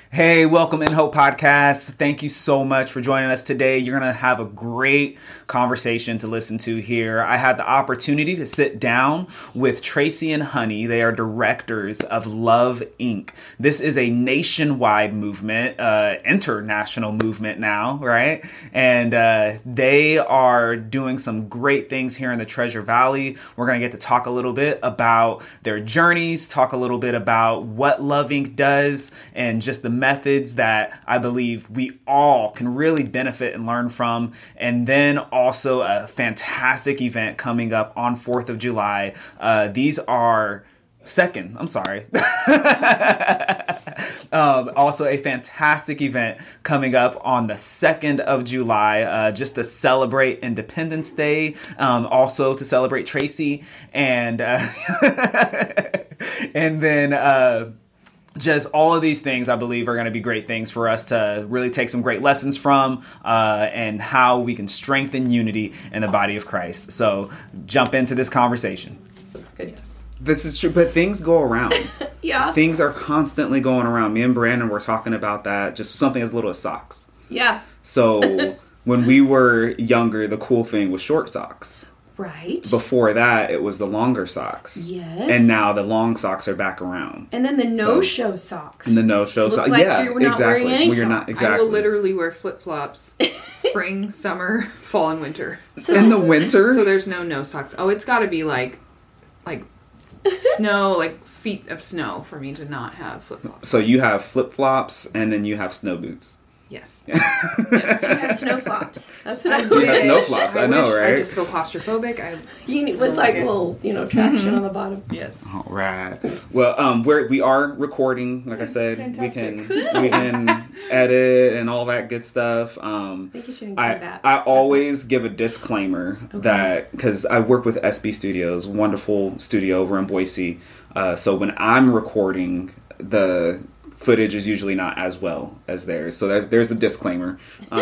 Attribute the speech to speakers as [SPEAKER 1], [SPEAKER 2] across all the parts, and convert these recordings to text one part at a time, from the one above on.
[SPEAKER 1] Hey, welcome In Hope Podcast. Thank you so much for joining us today. You're going to have a great conversation to listen to here. I had the opportunity to sit down with Tracy and Honey. They are directors of Love Inc. This is a nationwide movement, international movement now, right? And they are doing some great things here in the Treasure Valley. We're going to get to talk a little bit about their journeys, talk a little bit about what Love Inc. does, and just the methods that I believe we all can really benefit and learn from. And then also a fantastic event coming up on 4th of July. These are also a fantastic event coming up on the 2nd of July, just to celebrate Independence Day, also to celebrate Tracy, and and then just all of these things I believe are going to be great things for us to really take some great lessons from, and how we can strengthen unity in the body of Christ. So jump into this conversation.
[SPEAKER 2] That's good. Yes.
[SPEAKER 1] This is true, but things go around.
[SPEAKER 2] Yeah.
[SPEAKER 1] Things are constantly going around. Me and Brandon were talking about that, just something as little as socks.
[SPEAKER 2] Yeah.
[SPEAKER 1] So when we were younger, the cool thing was short socks.
[SPEAKER 2] Right.
[SPEAKER 1] Before that, it was the longer socks.
[SPEAKER 2] Yes.
[SPEAKER 1] And now the long socks are back around.
[SPEAKER 2] And then the no-show socks.
[SPEAKER 1] And the no-show socks.
[SPEAKER 2] Like
[SPEAKER 1] yeah,
[SPEAKER 2] you're not
[SPEAKER 1] exactly.
[SPEAKER 2] wearing any
[SPEAKER 1] Well, you're not,
[SPEAKER 2] socks.
[SPEAKER 1] exactly.
[SPEAKER 3] I will literally wear flip-flops spring, summer, fall, and winter.
[SPEAKER 2] So
[SPEAKER 1] in the winter?
[SPEAKER 3] So there's no socks. Oh, it's got to be like snow, like feet of snow for me to not have flip-flops.
[SPEAKER 1] So you have flip-flops and then you have sno boots.
[SPEAKER 3] Yes.
[SPEAKER 2] You have snow flops. That's what I
[SPEAKER 1] You have
[SPEAKER 2] wish.
[SPEAKER 1] snow flops, I know,
[SPEAKER 3] wish.
[SPEAKER 1] right?
[SPEAKER 3] I just feel claustrophobic.
[SPEAKER 2] You need, with like little, traction on the bottom.
[SPEAKER 3] Yes.
[SPEAKER 1] All right. Well, we are recording. Like I said,
[SPEAKER 3] Fantastic.
[SPEAKER 1] we can edit and all that good stuff.
[SPEAKER 2] I think you should include that.
[SPEAKER 1] I always give a disclaimer that because I work with SB Studios, wonderful studio over in Boise. So when I'm recording, the footage is usually not as well as theirs. So there's the disclaimer.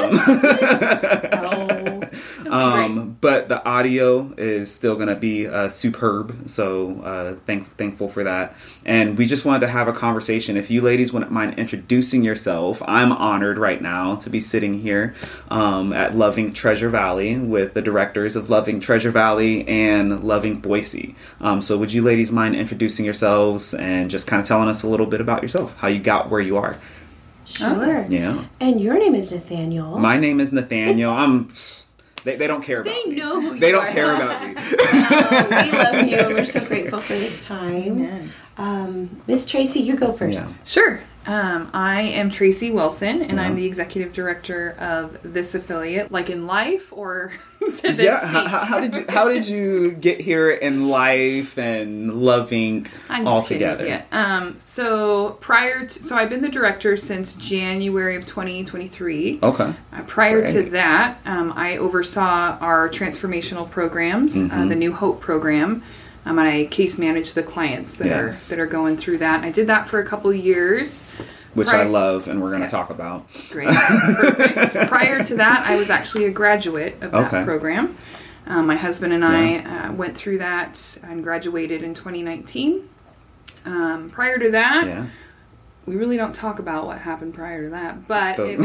[SPEAKER 1] But the audio is still going to be superb. So thankful for that. And we just wanted to have a conversation. If you ladies wouldn't mind introducing yourself, I'm honored right now to be sitting here at Love Inc. Treasure Valley with the directors of Love Inc. Treasure Valley and Love Inc. Boise. So would you ladies mind introducing yourselves and just kind of telling us a little bit about yourself, how you got where you are?
[SPEAKER 2] Sure.
[SPEAKER 1] Yeah.
[SPEAKER 2] And your name is Nathaniel.
[SPEAKER 1] My name is Nathaniel. They don't care about me.
[SPEAKER 2] They know who you are.
[SPEAKER 1] They don't care about me.
[SPEAKER 2] We love you, and we're so grateful for this time. Miss Tracy, you go first.
[SPEAKER 1] Yeah.
[SPEAKER 3] Sure. I am Tracy Wilson, and I'm the executive director of this affiliate, like in life or to this
[SPEAKER 1] Yeah.
[SPEAKER 3] seat.
[SPEAKER 1] How did you get here in life and Love Inc.
[SPEAKER 3] I'm
[SPEAKER 1] all
[SPEAKER 3] just kidding.
[SPEAKER 1] together?
[SPEAKER 3] Yeah. So I've been the director since January of 2023.
[SPEAKER 1] Okay.
[SPEAKER 3] Prior to
[SPEAKER 1] Great.
[SPEAKER 3] that, I oversaw our transformational programs, the New Hope program. And I case manage the clients that are going through that. And I did that for a couple years.
[SPEAKER 1] Which I love, and we're going to
[SPEAKER 3] Yes.
[SPEAKER 1] talk about.
[SPEAKER 3] Great. Perfect. So prior to that, I was actually a graduate of that program. My husband and I went through that and graduated in 2019. Prior to that, we really don't talk about what happened prior to that, but it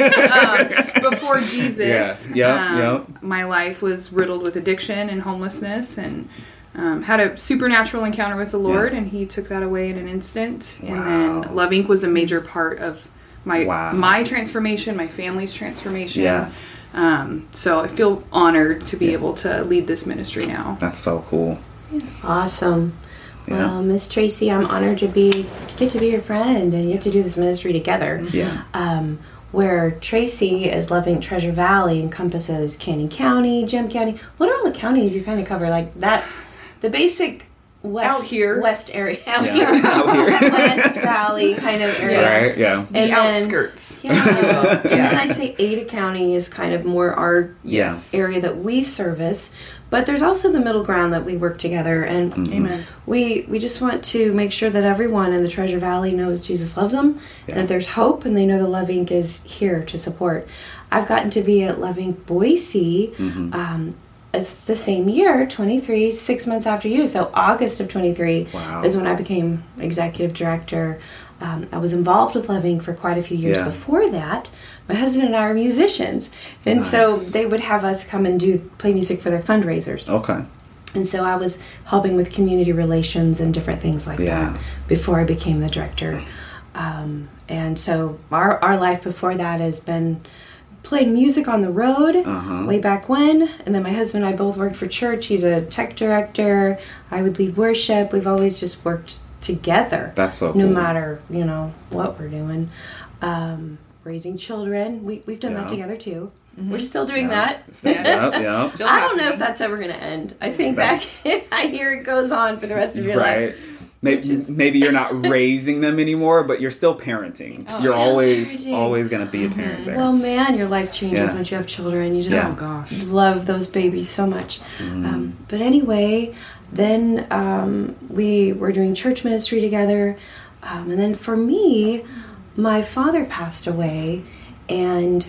[SPEAKER 3] was before Jesus. My life was riddled with addiction and homelessness, and had a supernatural encounter with the Lord, and He took that away in an instant.
[SPEAKER 1] Wow.
[SPEAKER 3] And then Love Inc. was a major part of my transformation, my family's transformation.
[SPEAKER 1] Yeah.
[SPEAKER 3] So I feel honored to be able to lead this ministry now.
[SPEAKER 1] That's so cool.
[SPEAKER 2] Awesome.
[SPEAKER 1] Yeah.
[SPEAKER 2] Well, Miss Tracy, I'm honored to get to be your friend and get to do this ministry together.
[SPEAKER 1] Yeah.
[SPEAKER 2] Where Tracy is Love Inc. Treasure Valley encompasses Canyon County, Gem County. What are all the counties you kind of cover? Like that, the basic west area out here, West Valley kind of area.
[SPEAKER 1] Right. Yeah.
[SPEAKER 2] And
[SPEAKER 3] The outskirts.
[SPEAKER 2] Yeah. And then I'd say Ada County is kind of more our area that we service. But there's also the middle ground that we work together, and
[SPEAKER 3] Amen.
[SPEAKER 2] We just want to make sure that everyone in the Treasure Valley knows Jesus loves them, and that there's hope, and they know the Love Inc. is here to support. I've gotten to be at Love Inc. Boise. It's the same year, 23, 6 months after you. So August of 23 is when I became executive director. I was involved with Love Inc. for quite a few years before that. My husband and I are musicians, and so they would have us come and play music for their fundraisers.
[SPEAKER 1] Okay.
[SPEAKER 2] And so I was helping with community relations and different things like that before I became the director. And so our life before that has been playing music on the road way back when. And then my husband and I both worked for church. He's a tech director. I would lead worship. We've always just worked together.
[SPEAKER 1] That's so
[SPEAKER 2] no
[SPEAKER 1] cool.
[SPEAKER 2] matter, what we're doing. Raising children. We've done that together too. Mm-hmm. We're still doing that.
[SPEAKER 3] Still
[SPEAKER 2] I don't know if that's ever going to end. I think I hear it goes on for the rest of your life.
[SPEAKER 1] Maybe you're not raising them anymore, but you're still parenting. You're always going to be a parent there.
[SPEAKER 2] Well, man, your life changes once you have children. You just love those babies so much. But anyway, then we were doing church ministry together. And then for me, my father passed away, and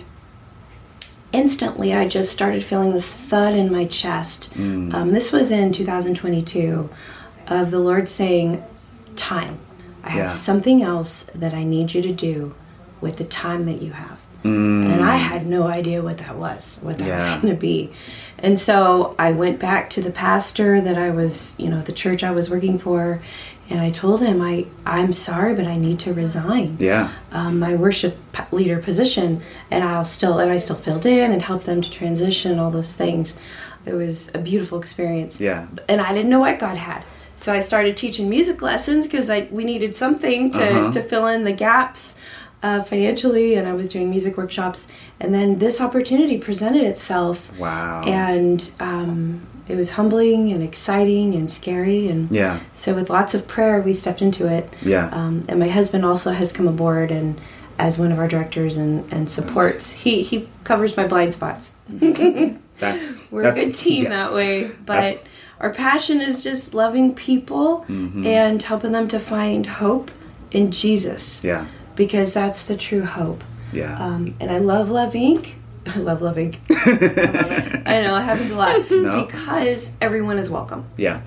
[SPEAKER 2] instantly I just started feeling this thud in my chest. This was in 2022 of the Lord saying, time. I have something else that I need you to do with the time that you have. And I had no idea what that was going to be. And so I went back to the pastor that I was, the church I was working for, and I told him, I'm sorry, but I need to resign my worship leader position. And I still filled in and helped them to transition, all those things. It was a beautiful experience. Yeah. And I didn't know what God had. So I started teaching music lessons because we needed something to fill in the gaps financially, and I was doing music workshops. And then this opportunity presented itself. Wow. And it was humbling and exciting and scary. And so with lots of prayer, we stepped into it. Yeah. And my husband also has come aboard and as one of our directors and supports. He covers my blind spots. We're a good team that way. But our passion is just loving people and helping them to find hope in Jesus. Yeah. Because that's the true hope. Yeah. And I love Love Inc. I love Love Inc. I know, it happens a lot. Because everyone is welcome. Yeah.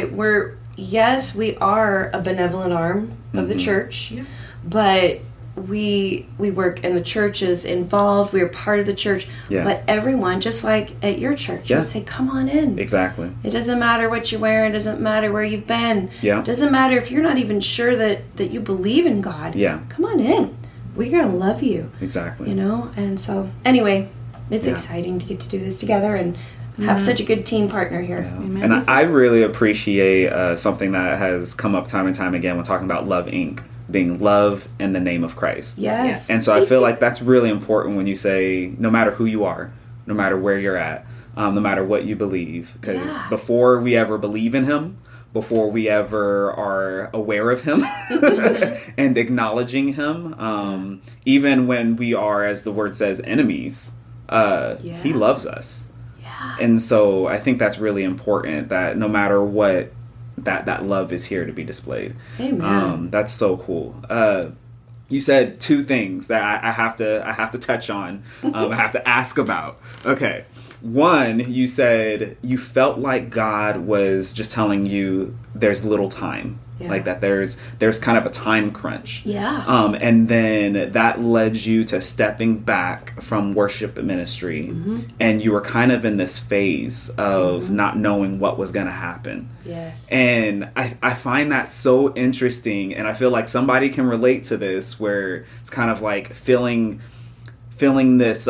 [SPEAKER 2] We are a benevolent arm of the church, but we work and the church is involved. We are part of the church, but everyone, just like at your church, you would say, come on in. Exactly. It doesn't matter what you're wearing. It doesn't matter where you've been. Yeah. It doesn't matter if you're not even sure that you believe in God. Yeah. Come on in. We're going to love you. Exactly. And so anyway, it's exciting to get to do this together and have such a good team partner here.
[SPEAKER 1] Yeah. And I really appreciate something that has come up time and time again when talking about Love Inc. being love in the name of Christ. Yes. And so I feel like that's really important when you say, no matter who you are, no matter where you're at, no matter what you believe, because before we ever believe in him, before we ever are aware of him and acknowledging him, even when we are, as the word says, enemies, he loves us. Yeah. And so I think that's really important, that no matter what, that love is here to be displayed. Amen. That's so cool. You said two things that I have to touch on. I have to ask about. Okay. One, you said you felt like God was just telling you there's little time. Yeah. Like that there's kind of a time crunch. Yeah. And then that led you to stepping back from worship ministry, and you were kind of in this phase of not knowing what was going to happen. Yes. And I find that so interesting, and I feel like somebody can relate to this, where it's kind of like feeling this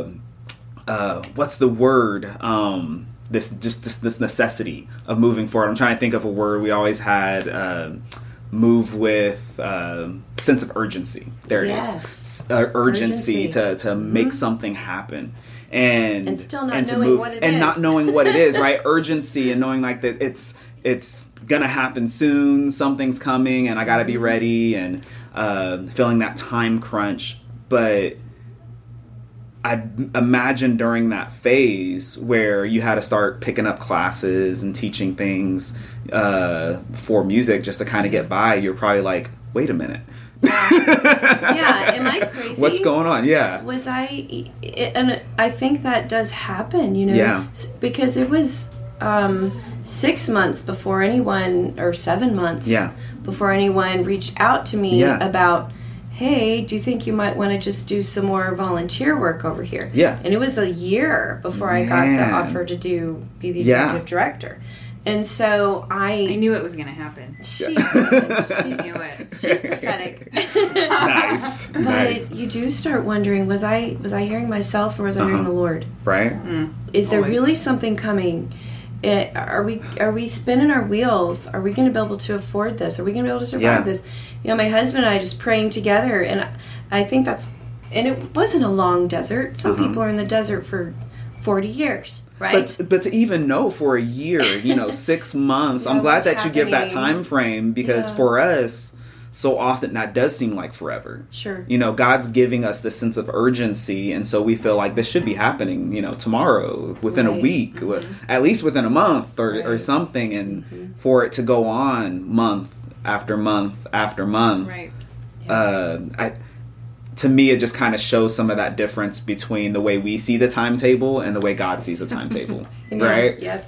[SPEAKER 1] what's the word? This necessity of moving forward. I'm trying to think of a word we always had. Move with sense of urgency. There it is. Urgency to make something happen. And still not knowing what it is. And not knowing what it is, right? Urgency and knowing like that it's gonna happen soon. Something's coming, and I gotta be ready. And feeling that time crunch, but I imagine during that phase where you had to start picking up classes and teaching things for music just to kind of get by, you're probably like, wait a minute.
[SPEAKER 2] Yeah, am I crazy?
[SPEAKER 1] What's going on? Yeah.
[SPEAKER 2] And I think that does happen, because it was, 6 months before anyone, or 7 months before anyone reached out to me about, hey, do you think you might want to just do some more volunteer work over here?
[SPEAKER 1] Yeah.
[SPEAKER 2] And it was a year before I got the offer to be the executive director. And so I
[SPEAKER 3] knew it was going to happen.
[SPEAKER 2] She knew it. She's prophetic.
[SPEAKER 1] Nice.
[SPEAKER 2] But you do start wondering, was I hearing myself or was I hearing the Lord?
[SPEAKER 1] Right.
[SPEAKER 2] Is there really something coming? Are we spinning our wheels? Are we going to be able to afford this? Are we going to be able to survive this? You know, my husband and I just praying together, and I think and it wasn't a long desert. Some people are in the desert for 40 years, right?
[SPEAKER 1] But to even know for a year, 6 months, I'm glad that you give that time frame, because for us, so often that does seem like forever.
[SPEAKER 2] Sure.
[SPEAKER 1] God's giving us this sense of urgency, and so we feel like this should be happening, tomorrow, within a week, at least within a month or something, and for it to go on month after month after month.
[SPEAKER 3] Right.
[SPEAKER 1] To me, it just kind of shows some of that difference between the way we see the timetable and the way God sees the timetable, right?
[SPEAKER 2] Yes.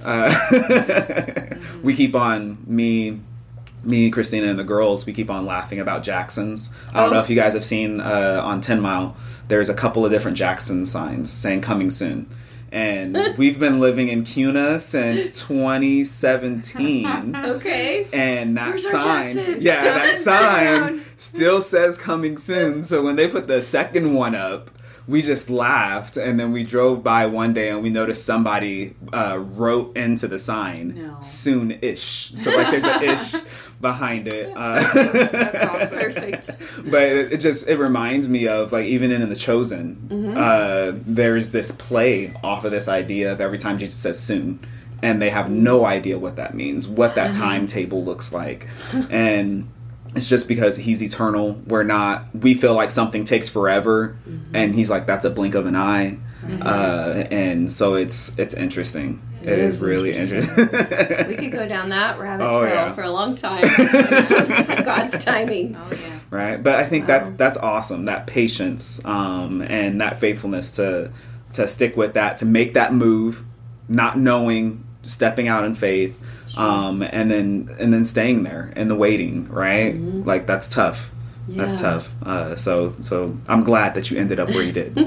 [SPEAKER 1] We keep on, me, Christina, and the girls, we keep on laughing about Jacksons. I don't know if you guys have seen on 10 Mile, there's a couple of different Jackson signs saying coming soon. And we've been living in Kuna since 2017.
[SPEAKER 2] Okay.
[SPEAKER 1] And that
[SPEAKER 2] Where's
[SPEAKER 1] sign, that sign still says coming soon. So when they put the second one up, we just laughed. And then we drove by one day and we noticed somebody wrote into the sign, soon-ish. So like there's an ish behind it.
[SPEAKER 3] That's awesome.
[SPEAKER 2] Perfect.
[SPEAKER 1] But it reminds me of, like, even in The Chosen, there's this play off of this idea of every time Jesus says soon, and they have no idea what that means, what that timetable looks like. And it's just because he's eternal. We feel like something takes forever, and he's like, that's a blink of an eye. And so it's interesting. It is really interesting.
[SPEAKER 2] We could go down that rabbit trail for a long time. God's timing.
[SPEAKER 3] Oh, yeah.
[SPEAKER 1] Right? But I think that's awesome. That patience and that faithfulness to stick with that, to make that move, not knowing, stepping out in faith, and then staying there in the waiting, right? Like, that's tough. Yeah. That's tough. So I'm glad that you ended up where you did.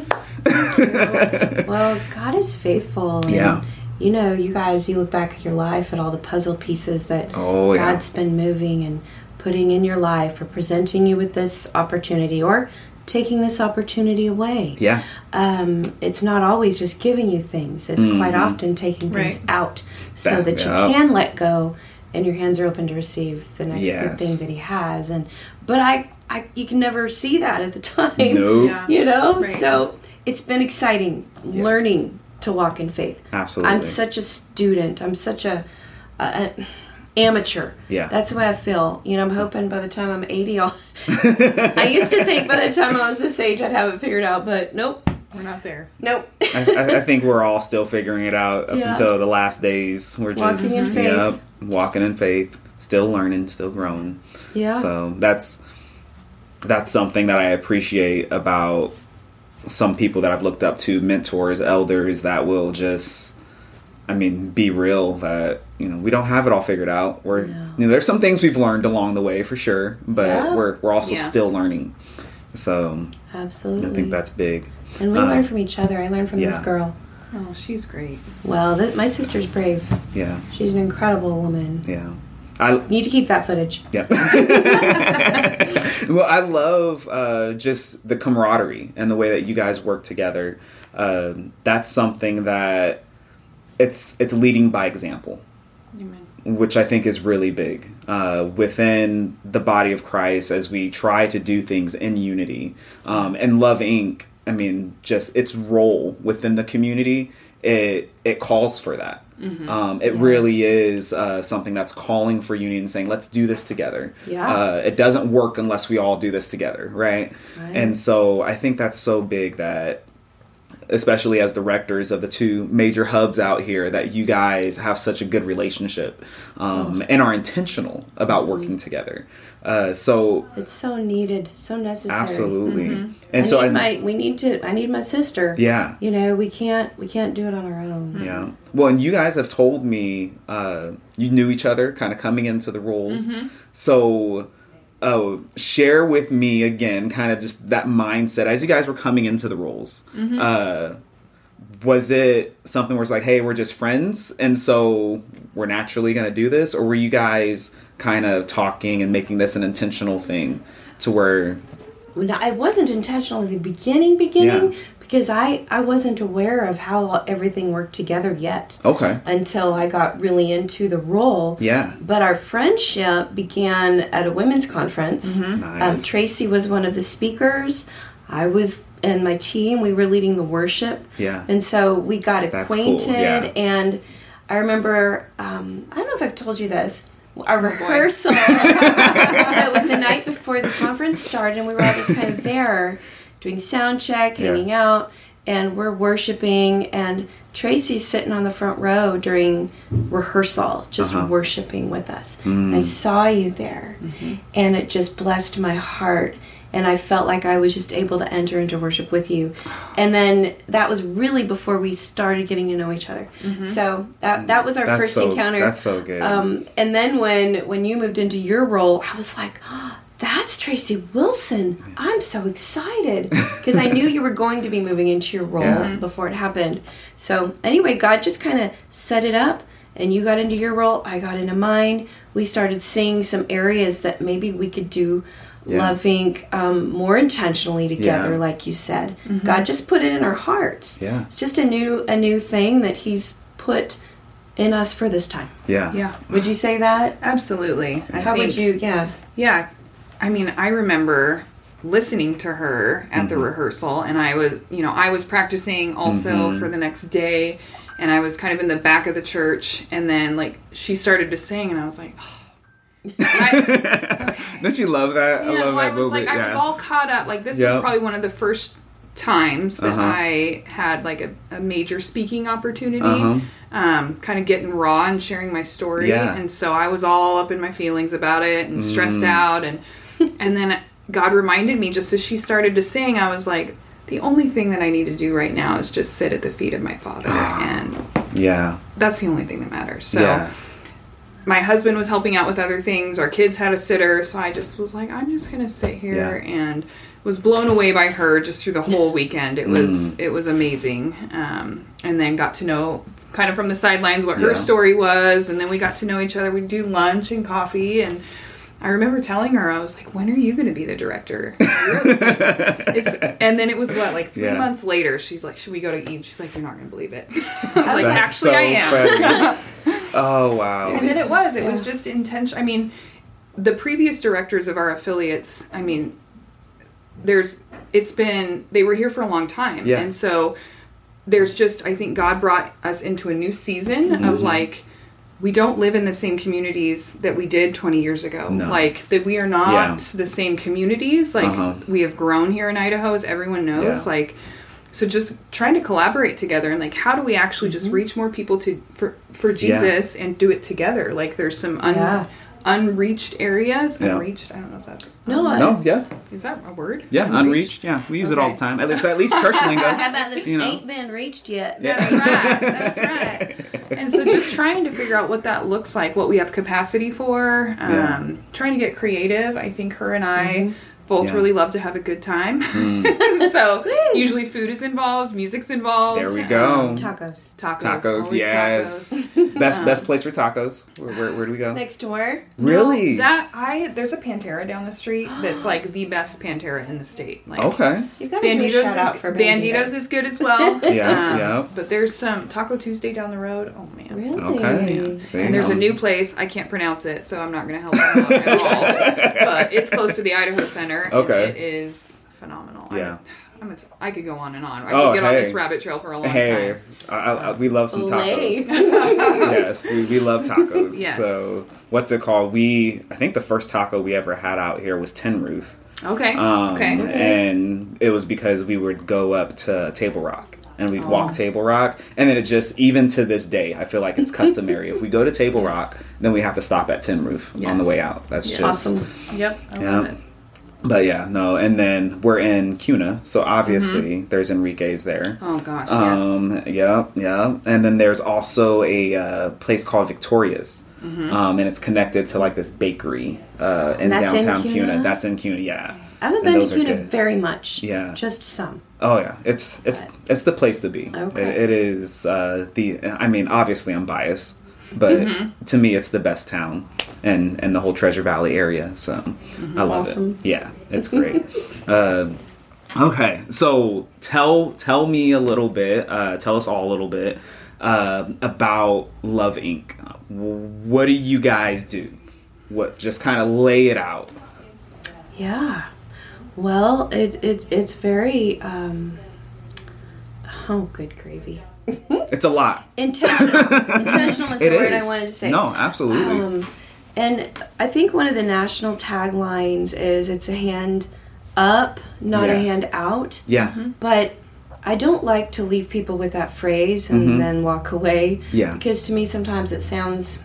[SPEAKER 2] Well, God is faithful. And, you guys, you look back at your life at all the puzzle pieces that God's been moving and putting in your life, or presenting you with this opportunity, or taking this opportunity away. Yeah. It's not always just giving you things. It's quite often taking things out so that you can let go and your hands are open to receive the next good thing that he has. But you can never see that at the time.
[SPEAKER 1] No.
[SPEAKER 2] So it's been exciting learning to walk in faith.
[SPEAKER 1] Absolutely.
[SPEAKER 2] I'm such a student. I'm such a amateur. Yeah. That's the way I feel. I'm hoping by the time I'm 80, I used to think by the time I was this age I'd have it figured out, but nope.
[SPEAKER 3] We're not there.
[SPEAKER 2] Nope.
[SPEAKER 1] I think we're all still figuring it out up until the last days. We're just
[SPEAKER 2] walking in faith.
[SPEAKER 1] Walking in faith, still learning, still growing.
[SPEAKER 2] Yeah.
[SPEAKER 1] So that's something that I appreciate about some people that I've looked up to, mentors, elders, that will just, be real, that, we don't have it all figured out. There's some things we've learned along the way for sure, but we're also still learning. So
[SPEAKER 2] absolutely,
[SPEAKER 1] I think that's big.
[SPEAKER 2] And we learn from each other. I learned from this girl.
[SPEAKER 3] Oh, she's great.
[SPEAKER 2] Well, my sister's brave.
[SPEAKER 1] Yeah.
[SPEAKER 2] She's an incredible woman.
[SPEAKER 1] Yeah.
[SPEAKER 2] I need to keep that footage.
[SPEAKER 1] Yeah. Well, I love just the camaraderie and the way that you guys work together. That's something that it's leading by example.
[SPEAKER 3] Amen.
[SPEAKER 1] Which I think is really big within the body of Christ as we try to do things in unity. And Love Inc., just its role within the community, it calls for that. Mm-hmm. It really is something that's calling for unity and saying, let's do this together. Yeah. It doesn't work unless we all do this together, right? And so I think that's so big that especially as directors of the two major hubs out here, that you guys have such a good relationship and are intentional about working together. So
[SPEAKER 2] it's so needed, so necessary.
[SPEAKER 1] Absolutely. And
[SPEAKER 2] I need my sister.
[SPEAKER 1] Yeah.
[SPEAKER 2] You know, we can't do it on our own.
[SPEAKER 1] Yeah. Well, and you guys have told me you knew each other kind of coming into the roles. So share with me again kind of just that mindset as you guys were coming into the roles. Was it something where it's like, hey, we're just friends and so we're naturally going to do this? Or were you guys kind of talking and making this an intentional thing to where...
[SPEAKER 2] No, I wasn't intentional in the beginning because I wasn't aware of how everything worked together yet.
[SPEAKER 1] Okay.
[SPEAKER 2] Until I got really into the role.
[SPEAKER 1] Yeah.
[SPEAKER 2] But our friendship began at a women's conference.
[SPEAKER 1] Nice.
[SPEAKER 2] Tracy was one of the speakers. I was, and my team, we were leading the worship.
[SPEAKER 1] Yeah.
[SPEAKER 2] And so we got acquainted.
[SPEAKER 1] Cool. Yeah.
[SPEAKER 2] And I remember, I don't know if I've told you this, our rehearsal. So it was the night before the conference started, and we were all just kind of there doing sound check, hanging out, and we're worshiping, and Tracy's sitting on the front row during rehearsal, just worshiping with us. And I saw you there, and it just blessed my heart. And I felt like I was just able to enter into worship with you. And then that was really before we started getting to know each other. So that was our first encounter.
[SPEAKER 1] That's so good.
[SPEAKER 2] And then when you moved into your role, I was like, oh, that's Tracy Wilson. I'm so excited. Because I knew you were going to be moving into your role before it happened. So anyway, God just kind of set it up. And you got into your role. I got into mine. We started seeing some areas that maybe we could do Love Inc. More intentionally together, like you said. God just put it in our hearts.
[SPEAKER 1] Yeah.
[SPEAKER 2] It's just a new thing that He's put in us for this time.
[SPEAKER 3] Yeah.
[SPEAKER 2] Would you say that?
[SPEAKER 3] Absolutely.
[SPEAKER 2] How would you? Yeah.
[SPEAKER 3] Yeah. I mean, I remember listening to her at the rehearsal, and I was practicing also for the next day, and I was kind of in the back of the church, and then like she started to sing, and I was like, oh.
[SPEAKER 1] Don't you love that?
[SPEAKER 3] Yeah,
[SPEAKER 1] I love that
[SPEAKER 3] was
[SPEAKER 1] movement.
[SPEAKER 3] like, I was all caught up. Like this was probably one of the first times that I had like a major speaking opportunity. Kind of getting raw and sharing my story, and so I was all up in my feelings about it and stressed out, and then God reminded me just as she started to sing, I was like, the only thing that I need to do right now is just sit at the feet of my Father, and that's the only thing that matters. So. My husband was helping out with other things. Our kids had a sitter. So I just was like, I'm just going to sit here and was blown away by her just through the whole weekend. It was amazing. And then got to know kind of from the sidelines what her story was. And then we got to know each other. We'd do lunch and coffee. And I remember telling her, I was like, when are you going to be the director? And then it was like 3 months later, she's like, should we go to eat? She's like, you're not going to believe it. I was like, actually, I am.
[SPEAKER 1] Oh, wow.
[SPEAKER 3] And then it was just intention. I mean, the previous directors of our affiliates, I mean, they were here for a long time. Yeah. And so there's just, I think God brought us into a new season of like, we don't live in the same communities that we did 20 years ago. No. Like, that we are not the same communities. Like, we have grown here in Idaho, as everyone knows. Yeah. Like, so just trying to collaborate together and, like, how do we actually just reach more people for Jesus and do it together? Like, there's some unreached areas. Yeah. Unreached? I don't know if that's... Is that a word?
[SPEAKER 1] Yeah, unreached. Yeah, we use it all the time. It's at least church lingo.
[SPEAKER 2] How about this ain't been reached yet?
[SPEAKER 3] That's right. And so just trying to figure out what that looks like, what we have capacity for, trying to get creative. I think her and I both really love to have a good time. So usually food is involved, music's involved.
[SPEAKER 1] There we go.
[SPEAKER 2] Tacos,
[SPEAKER 1] yes. Best place for tacos. Where do we go?
[SPEAKER 2] Next door.
[SPEAKER 1] Really?
[SPEAKER 3] There's a Pantera down the street that's like the best Pantera in the state. Like,
[SPEAKER 1] okay.
[SPEAKER 2] You've got to do a shout out for
[SPEAKER 3] Banditos is good as well.
[SPEAKER 1] Yeah.
[SPEAKER 3] But there's some Taco Tuesday down the road. Oh man.
[SPEAKER 2] Really?
[SPEAKER 1] Okay.
[SPEAKER 3] And there's a new place. I can't pronounce it, so I'm not going to help them out at all. But it's close to the Idaho Center.
[SPEAKER 1] Okay.
[SPEAKER 3] And it is phenomenal.
[SPEAKER 1] Yeah.
[SPEAKER 3] I could go on and on. I could get on this rabbit trail for a long time.
[SPEAKER 1] We love some tacos. Yes, we love tacos.
[SPEAKER 3] Yes.
[SPEAKER 1] So, what's it called? I think the first taco we ever had out here was Tin Roof.
[SPEAKER 3] Okay.
[SPEAKER 1] And it was because we would go up to Table Rock. and we'd walk Table Rock. And then it just, even to this day, I feel like it's customary. If we go to Table Rock, then we have to stop at Tin Roof on the way out. That's just
[SPEAKER 2] awesome.
[SPEAKER 3] Yep, I love it.
[SPEAKER 1] But yeah, no, and then we're in Cuna, so obviously there's Enrique's there.
[SPEAKER 3] Oh gosh,
[SPEAKER 1] yes. Yeah. And then there's also a place called Victoria's. And it's connected to like this bakery in downtown Cuna. That's in Cuna, yeah.
[SPEAKER 2] I haven't been to Cuna very much.
[SPEAKER 1] Yeah.
[SPEAKER 2] Just some.
[SPEAKER 1] Oh yeah. It's the place to be.
[SPEAKER 2] Okay.
[SPEAKER 1] It is obviously I'm biased, but to me it's the best town in the whole Treasure Valley area. So I love it. Yeah, it's great. Okay. So tell me a little bit, tell us all a little bit about Love Inc. What do you guys do? Just kind of lay it out.
[SPEAKER 2] Yeah. Well, it's very good gravy.
[SPEAKER 1] It's a lot.
[SPEAKER 2] Intentional. Intentional is the word I wanted to say.
[SPEAKER 1] No, absolutely.
[SPEAKER 2] And I think one of the national taglines is it's a hand up, not a hand out.
[SPEAKER 1] Yeah.
[SPEAKER 2] But I don't like to leave people with that phrase and then walk away.
[SPEAKER 1] Yeah.
[SPEAKER 2] Because to me sometimes it sounds,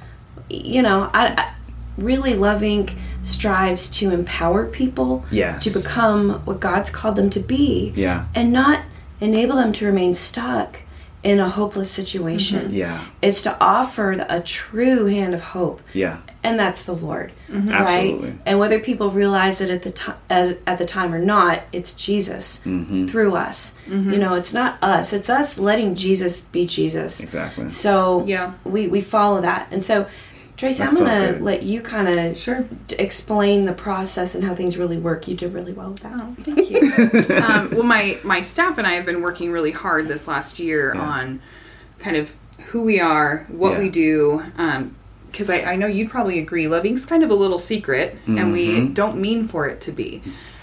[SPEAKER 2] I really Love Inc. strives to empower people to become what God's called them to be.
[SPEAKER 1] Yeah.
[SPEAKER 2] And not enable them to remain stuck in a hopeless situation.
[SPEAKER 1] Yeah.
[SPEAKER 2] It's to offer a true hand of hope.
[SPEAKER 1] Yeah.
[SPEAKER 2] And that's the Lord. Right?
[SPEAKER 1] Absolutely.
[SPEAKER 2] And whether people realize it at the time or not, it's Jesus through us. It's not us. It's us letting Jesus be Jesus.
[SPEAKER 1] Exactly.
[SPEAKER 2] So we follow that. And so Tracy, I'm going to let you kind of explain the process and how things really work. You did really well with that.
[SPEAKER 3] Oh, thank you. Well, my staff and I have been working really hard this last year on kind of who we are, what we do, because I know you'd probably agree, Love Inc.'s kind of a little secret, and we don't mean for it to be.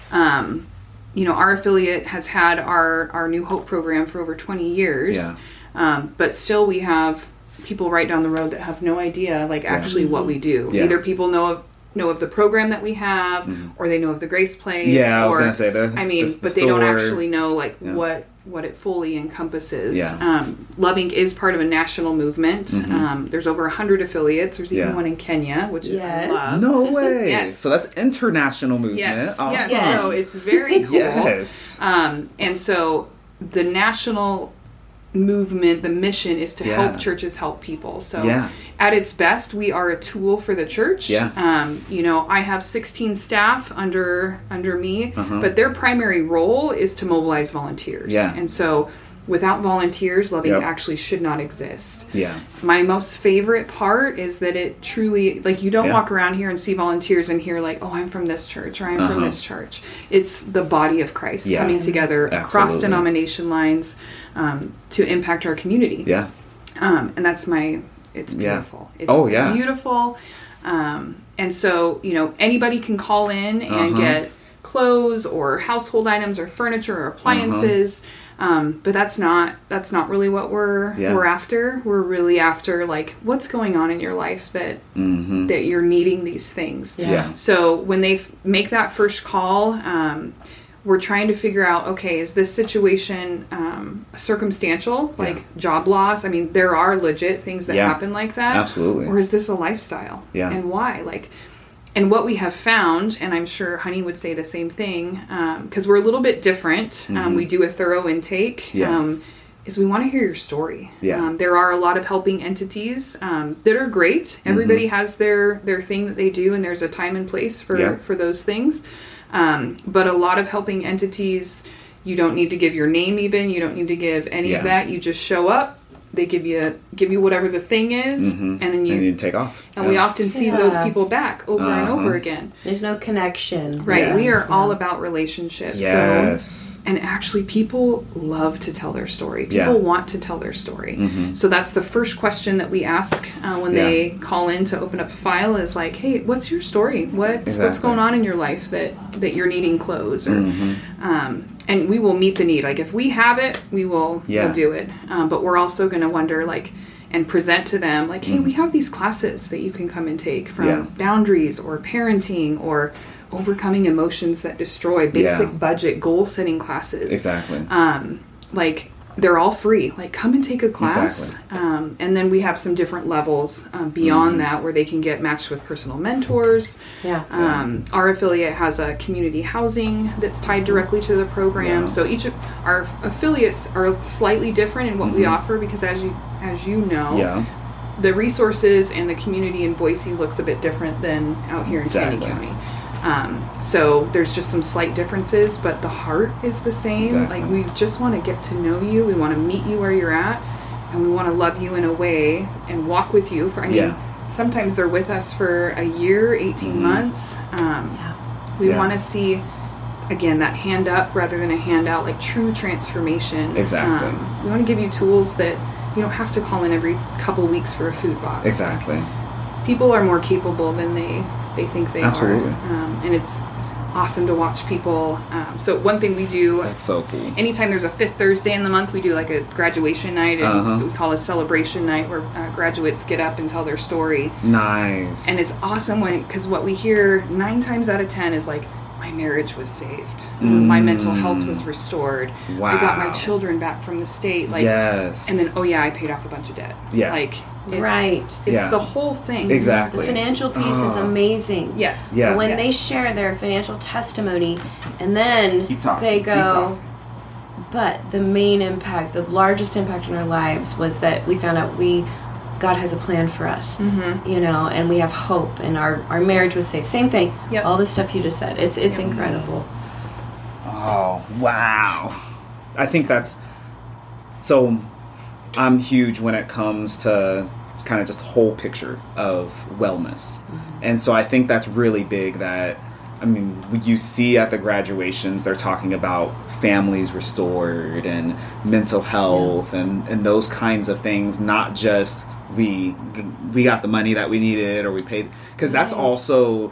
[SPEAKER 3] Our affiliate has had our New Hope program for over 20 years, but still we have people right down the road that have no idea actually what we do. Either people know of the program that we have, or they know of the Grace Place.
[SPEAKER 1] I was gonna say that.
[SPEAKER 3] But they don't actually know what it fully encompasses. Love Inc. is part of a national movement. There's over 100 affiliates. There's even one in Kenya, which I love.
[SPEAKER 1] No way.
[SPEAKER 3] Yes.
[SPEAKER 1] So that's international movement.
[SPEAKER 3] Yes.
[SPEAKER 1] Awesome.
[SPEAKER 3] Yes. So it's very cool.
[SPEAKER 1] Yes.
[SPEAKER 3] And so the national movement, the mission is to help churches help people. So at its best, we are a tool for the church. I have 16 staff under me, but their primary role is to mobilize volunteers. And so without volunteers, Love Inc. actually should not exist. My most favorite part is that it truly, you don't walk around here and see volunteers and hear oh, I'm from this church or I'm from this church. It's the body of Christ coming together across denomination lines to impact our community. And that's it's beautiful. It's beautiful. And so, anybody can call in and get clothes or household items or furniture or appliances. But that's not really what we're after. We're really after what's going on in your life that you're needing these things. So when they make that first call, we're trying to figure out, okay, is this situation circumstantial, job loss? I mean, there are legit things that happen like that.
[SPEAKER 1] Absolutely.
[SPEAKER 3] Or is this a lifestyle? And why? And what we have found, and I'm sure Honey would say the same thing, because we're a little bit different. We do a thorough intake. Is we want to hear your story. There are a lot of helping entities that are great. Everybody has their thing that they do, and there's a time and place for those things. But a lot of helping entities, you don't need to give your name even. You don't need to give any of that. You just show up. They give you whatever the thing is, and then you
[SPEAKER 1] need to take off.
[SPEAKER 3] And we often see those people back over and over again.
[SPEAKER 2] There's no connection.
[SPEAKER 3] Right. Yes. We are all about relationships.
[SPEAKER 1] Yes.
[SPEAKER 3] So, and actually people love to tell their story. People want to tell their story. So that's the first question that we ask when they call in to open up a file is hey, what's your story? What's going on in your life that you're needing clothes? Or and we will meet the need. If we have it, we'll do it. But we're also going to wonder, and present to them, hey, we have these classes that you can come and take from boundaries or parenting or overcoming emotions that destroy, basic budget, goal-setting classes.
[SPEAKER 1] Exactly.
[SPEAKER 3] they're all free. Like, come and take a class.
[SPEAKER 1] Exactly.
[SPEAKER 3] And then we have some different levels beyond that where they can get matched with personal mentors. Our affiliate has a community housing that's tied directly to the program. So each of our affiliates are slightly different in what we offer because as you know, the resources and the community in Boise looks a bit different than out here in Taney County. So there's just some slight differences, but the heart is the same. Like, we just want to get to know you. We want to meet you where you're at, and we want to love you in a way and walk with you for, sometimes they're with us for a year, 18 months. We want to see, again, that hand up rather than a handout, like true transformation.
[SPEAKER 1] Exactly.
[SPEAKER 3] We want to give you tools that you don't have to call in every couple weeks for a food box.
[SPEAKER 1] Exactly.
[SPEAKER 3] People are more capable than they think they
[SPEAKER 1] Absolutely.
[SPEAKER 3] are. And it's awesome to watch people. So one thing we do...
[SPEAKER 1] That's so cool.
[SPEAKER 3] Anytime there's a fifth Thursday in the month, we do like a graduation night. And so we call it a celebration night where graduates get up and tell their story.
[SPEAKER 1] Nice.
[SPEAKER 3] And it's awesome because what we hear 9 times out of 10 is like, my marriage was saved. My mental health was restored.
[SPEAKER 1] Wow.
[SPEAKER 3] I got my children back from the state. Like,
[SPEAKER 1] yes.
[SPEAKER 3] And then, I paid off a bunch of debt.
[SPEAKER 1] Yeah.
[SPEAKER 3] Like,
[SPEAKER 2] it's
[SPEAKER 3] the whole thing.
[SPEAKER 1] Exactly.
[SPEAKER 2] The financial piece is amazing.
[SPEAKER 3] Yes.
[SPEAKER 1] Yeah.
[SPEAKER 2] When they share their financial testimony, and then they go, but the main impact, the largest impact in our lives was that we found out God has a plan for us, and we have hope, and our marriage was saved. Same thing.
[SPEAKER 3] Yep.
[SPEAKER 2] All the stuff you just said. It's incredible.
[SPEAKER 1] Oh, wow. I think that's... So, I'm huge when it comes to kind of just the whole picture of wellness. And so I think that's really big that, you see at the graduations, they're talking about families restored and mental health and those kinds of things, not just we got the money that we needed or we paid, because that's also,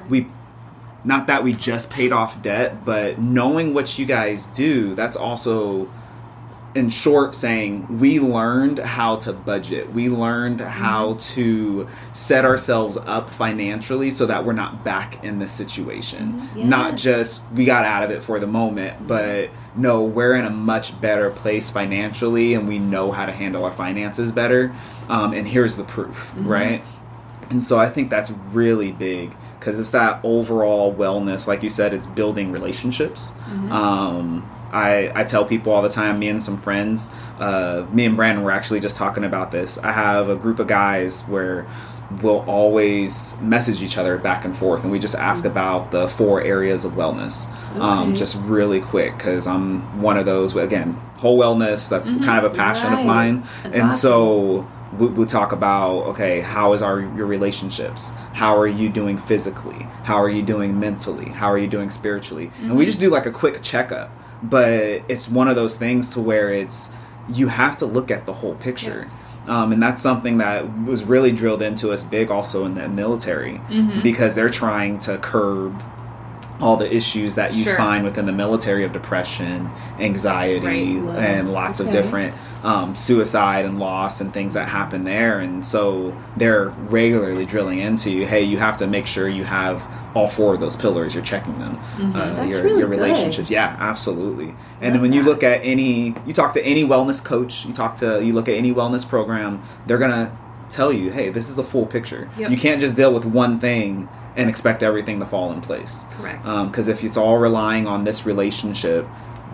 [SPEAKER 1] not that we just paid off debt, but knowing what you guys do, that's also, in short, saying we learned how to budget. We learned how to set ourselves up financially so that we're not back in this situation.
[SPEAKER 2] Yes.
[SPEAKER 1] Not just we got out of it for the moment, but no, we're in a much better place financially and we know how to handle our finances better. And here's the proof, right? And so I think that's really big because it's that overall wellness. Like you said, it's building relationships. I tell people all the time, me and some friends, me and Brandon were actually just talking about this. I have a group of guys where we'll always message each other back and forth, and we just ask about the 4 areas of wellness, just really quick, because I'm one of those, again, whole wellness, that's kind of a passion of mine. That's awesome. So we'll talk about, okay, how is your relationships? How are you doing physically? How are you doing mentally? How are you doing spiritually? And we just do like a quick checkup. But it's one of those things to where you have to look at the whole picture. Yes. And that's something that was really drilled into us big also in the military, because they're trying to curb all the issues that you find within the military of depression, anxiety, and lots of different suicide and loss and things that happen there. And so they're regularly drilling into, hey, you have to make sure you have all 4 of those pillars. You're checking them. Your relationships. Yeah, absolutely. And when you look at you talk to any wellness coach, you look at any wellness program, they're going to tell you, hey, this is a full picture. Yep. You can't just deal with one thing and expect everything to fall in place.
[SPEAKER 3] Correct.
[SPEAKER 1] Because if it's all relying on this relationship,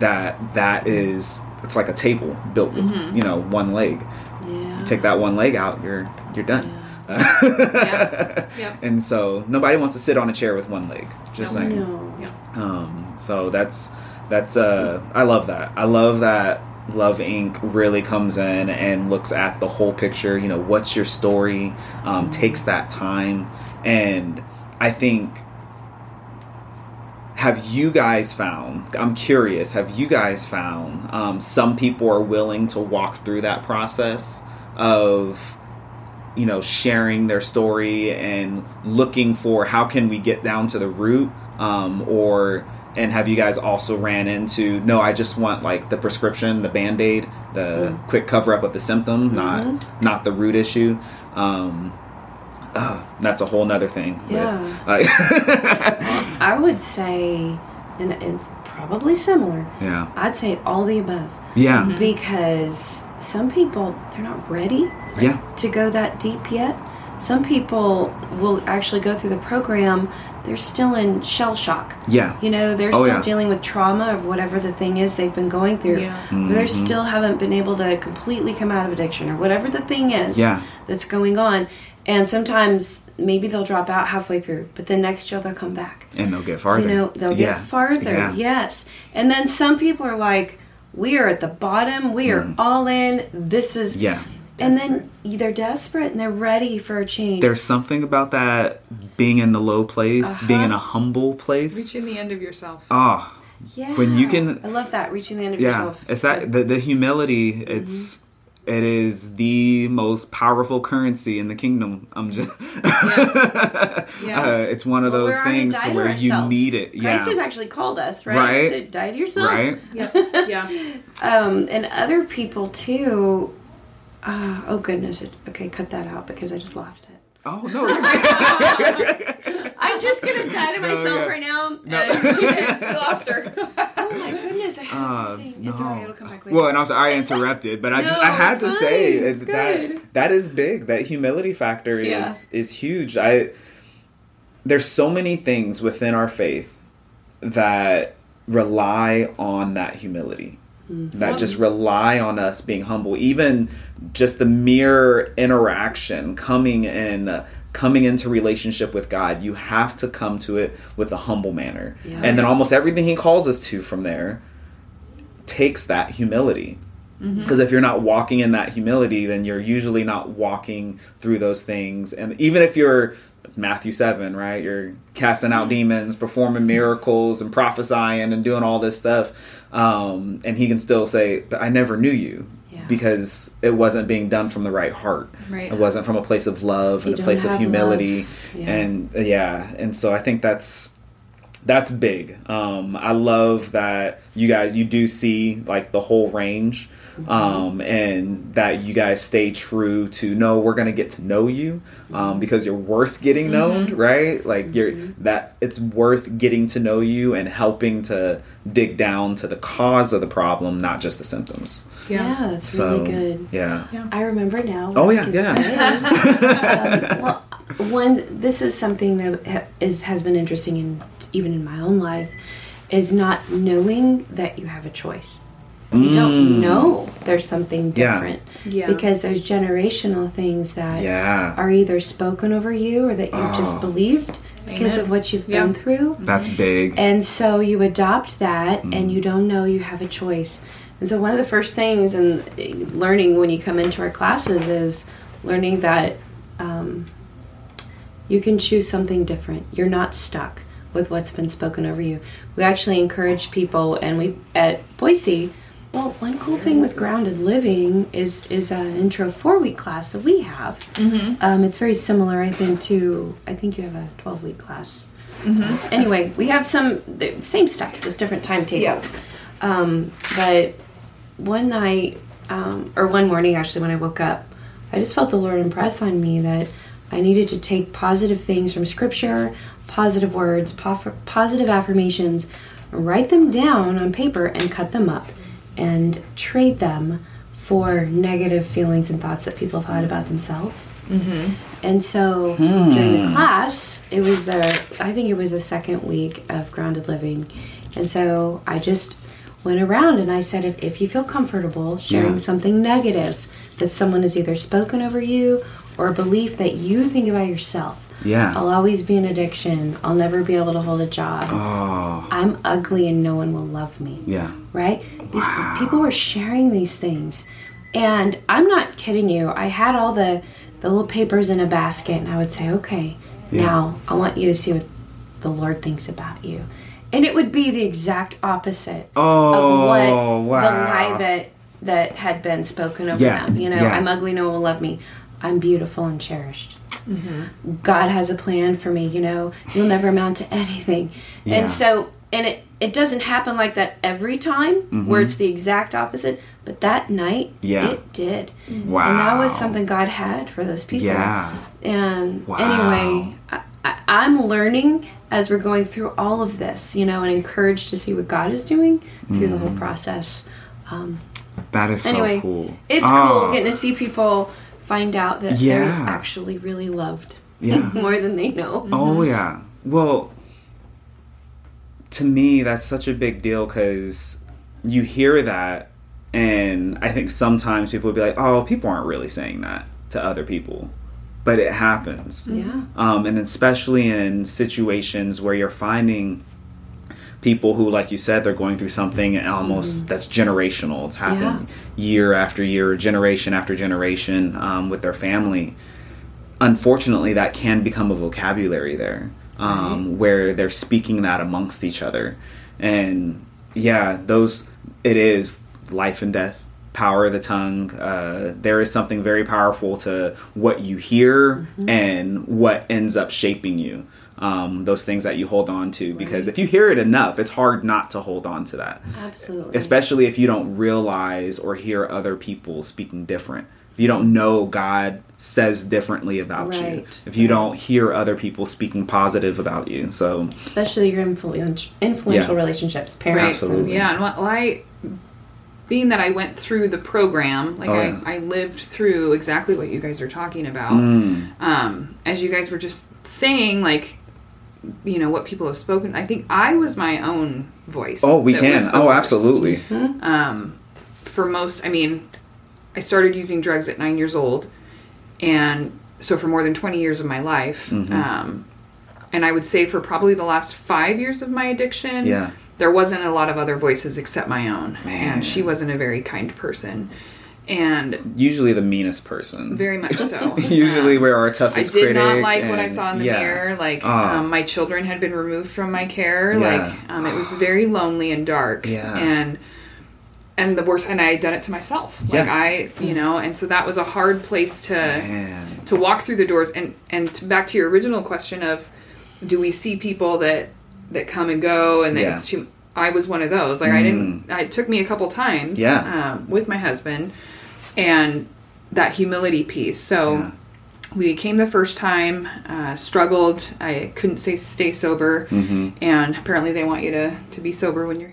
[SPEAKER 1] it's like a table built with one leg. Yeah. You take that one leg out, you're done. Yeah. Yep. And so nobody wants to sit on a chair with one leg. Just saying.
[SPEAKER 2] No.
[SPEAKER 3] Yep.
[SPEAKER 1] So that's I love that. I love that Love Inc. really comes in and looks at the whole picture. What's your story? Takes that time. And I think, have you guys found, I'm curious, some people are willing to walk through that process of, sharing their story and looking for how can we get down to the root, and have you guys also ran into, no, I just want like the prescription, the Band-Aid, the quick cover up of the symptom, not the root issue. That's a whole nother thing.
[SPEAKER 2] Yeah. I would say, and probably similar.
[SPEAKER 1] Yeah.
[SPEAKER 2] I'd say all the above.
[SPEAKER 1] Yeah.
[SPEAKER 2] Because some people, they're not ready to go that deep yet. Some people will actually go through the program, they're still in shell shock.
[SPEAKER 1] Yeah.
[SPEAKER 2] You know, they're still dealing with trauma of whatever the thing is they've been going through.
[SPEAKER 3] Yeah.
[SPEAKER 2] Or they still haven't been able to completely come out of addiction or whatever the thing is that's going on. And sometimes maybe they'll drop out halfway through, but then next year they'll come back.
[SPEAKER 1] And they'll get farther.
[SPEAKER 2] You know, they'll get farther, yes. And then some people are like, we are at the bottom, we are all in, this is...
[SPEAKER 1] Yeah.
[SPEAKER 2] And then they're desperate and they're ready for a change.
[SPEAKER 1] There's something about that being in the low place, being in a humble place.
[SPEAKER 3] Reaching the end of yourself.
[SPEAKER 1] Oh.
[SPEAKER 2] Yeah.
[SPEAKER 1] When you can...
[SPEAKER 2] I love that, reaching the end of yourself.
[SPEAKER 1] It's that, the humility, it is the most powerful currency in the kingdom. I'm just... it's one of those things where you need it.
[SPEAKER 2] Christ has actually called us, right? To die to yourself.
[SPEAKER 1] Right.
[SPEAKER 3] Yeah.
[SPEAKER 2] And other people, too... oh, goodness. Okay, cut that out because I just lost it.
[SPEAKER 1] Oh, no.
[SPEAKER 2] I'm just going to die to myself right now.
[SPEAKER 3] No. And she did. We lost her.
[SPEAKER 2] Oh, my goodness. I have to think. It's okay. It'll come back later.
[SPEAKER 1] Well, and I interrupted, but I had to say that is big. That humility factor is huge. There's so many things within our faith that rely on that humility. That just rely on us being humble. Even just the mere interaction, coming into relationship with God, you have to come to it with a humble manner. Yeah. And then almost everything he calls us to from there takes that humility. Because if you're not walking in that humility, then you're usually not walking through those things. And even if you're Matthew 7, right? You're casting out demons, performing miracles, and prophesying and doing all this stuff. And he can still say, but I never knew you. Because it wasn't being done from the right heart. Right. It wasn't from a place of love and a place of humility. And so I think that's big. I love that you do see like the whole range. And that you guys stay true to no, we're going to get to know you because you're worth getting known, right? Like that it's worth getting to know you and helping to dig down to the cause of the problem, not just the symptoms.
[SPEAKER 2] Yeah, that's really good.
[SPEAKER 1] Yeah.
[SPEAKER 2] I remember now.
[SPEAKER 1] Oh yeah.
[SPEAKER 2] This is something that has been interesting even in my own life is not knowing that you have a choice. You don't know there's something different because there's generational things that are either spoken over you or that you've just believed because of what you've been through.
[SPEAKER 1] That's big.
[SPEAKER 2] And so you adopt that and you don't know you have a choice. And so one of the first things in learning when you come into our classes is learning that you can choose something different. You're not stuck with what's been spoken over you. We actually encourage people, and we at Boise... Well, one cool thing with Grounded Living is an intro 4-week class that we have. It's very similar, I think you have a 12-week class. Anyway, we have the same stuff, just different timetables. But one night, or one morning actually when I woke up, I just felt the Lord impress on me that I needed to take positive things from Scripture, positive words, positive affirmations, write them down on paper and cut them up. And trade them for negative feelings and thoughts that people thought about themselves. And so during the class, I think it was the second week of Grounded Living. And so I just went around and I said, if you feel comfortable sharing something negative that someone has either spoken over you or a belief that you think about yourself. I'll always be in addiction. I'll never be able to hold a job. I'm ugly and no one will love me. Right? These people were sharing these things. And I'm not kidding you. I had all the little papers in a basket and I would say, okay, now I want you to see what the Lord thinks about you. And it would be the exact opposite of what the lie that had been spoken over them. You know, I'm ugly, no one will love me. I'm beautiful and cherished. God has a plan for me, you know. You'll never amount to anything. And so, and it doesn't happen like that every time where it's the exact opposite, but that night it did. Wow. And that was something God had for those people. And anyway, I'm learning as we're going through all of this, and encouraged to see what God is doing through the whole process.
[SPEAKER 1] That is
[SPEAKER 2] anyway,
[SPEAKER 1] so cool.
[SPEAKER 2] It's cool getting to see people find out that they're actually really loved more than they know.
[SPEAKER 1] Oh, yeah. Well, to me, that's such a big deal because you hear that, and I think sometimes people will be like, oh, people aren't really saying that to other people. But it happens.
[SPEAKER 2] Yeah.
[SPEAKER 1] And especially in situations where you're finding people who, like you said, they're going through something almost that's generational. It's happened year after year, generation after generation with their family. Unfortunately, that can become a vocabulary there where they're speaking that amongst each other. And it is life and death. Power of the tongue. There is something very powerful to what you hear and what ends up shaping you. Those things that you hold on to, because if you hear it enough, it's hard not to hold on to that.
[SPEAKER 2] Absolutely.
[SPEAKER 1] Especially if you don't realize or hear other people speaking different. If you don't know God says differently about you. If you don't hear other people speaking positive about you. So
[SPEAKER 2] especially your influential relationships, parents.
[SPEAKER 1] Absolutely.
[SPEAKER 3] And being that I went through the program, I lived through exactly what you guys are talking about. As you guys were just saying, what people have spoken, I think I was my own voice.
[SPEAKER 1] Oh, we can. Oh, absolutely.
[SPEAKER 3] For most, I started using drugs at 9 years old. And so for more than 20 years of my life, and I would say for probably the last 5 years of my addiction, there wasn't a lot of other voices except my own. Man. And she wasn't a very kind person. And
[SPEAKER 1] usually the meanest person.
[SPEAKER 3] Very much so.
[SPEAKER 1] Usually we're our toughest critic.
[SPEAKER 3] I did not like what I saw in the mirror. My children had been removed from my care. It was very lonely and dark.
[SPEAKER 1] Yeah.
[SPEAKER 3] And the worst, and I had done it to myself. And so that was a hard place to walk through the doors. And back to your original question of, do we see people that come and go, and then it's too. I was one of those. It took me a couple times with my husband, and that humility piece. So we came the first time, struggled. I couldn't stay sober, and apparently they want you to be sober when you're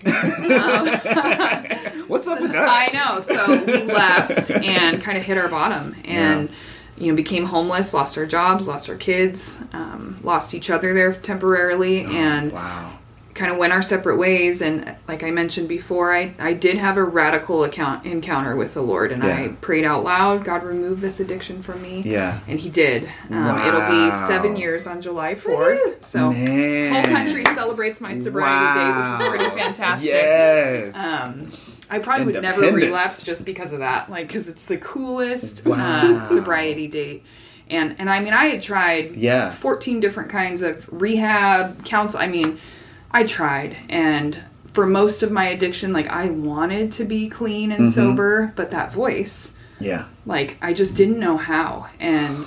[SPEAKER 3] here.
[SPEAKER 1] What's up with that?
[SPEAKER 3] I know. So we left and kind of hit our bottom, and became homeless, lost our jobs, lost our kids, lost each other there temporarily, and kind of went our separate ways. And like I mentioned before, I did have a radical encounter with the Lord, and I prayed out loud, God, remove this addiction from me. And he did. It'll be 7 years on July 4th. So whole country celebrates my sobriety date, which is pretty fantastic.
[SPEAKER 1] Yes.
[SPEAKER 3] I probably would never relapse just because of that, because it's the coolest sobriety date. And I had tried 14 different kinds of rehab, counsel. I tried, and for most of my addiction, I wanted to be clean and sober, but that voice, I just didn't know how. And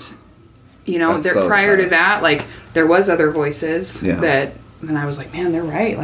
[SPEAKER 3] prior to that, there was other voices that, and I was like, man, they're right.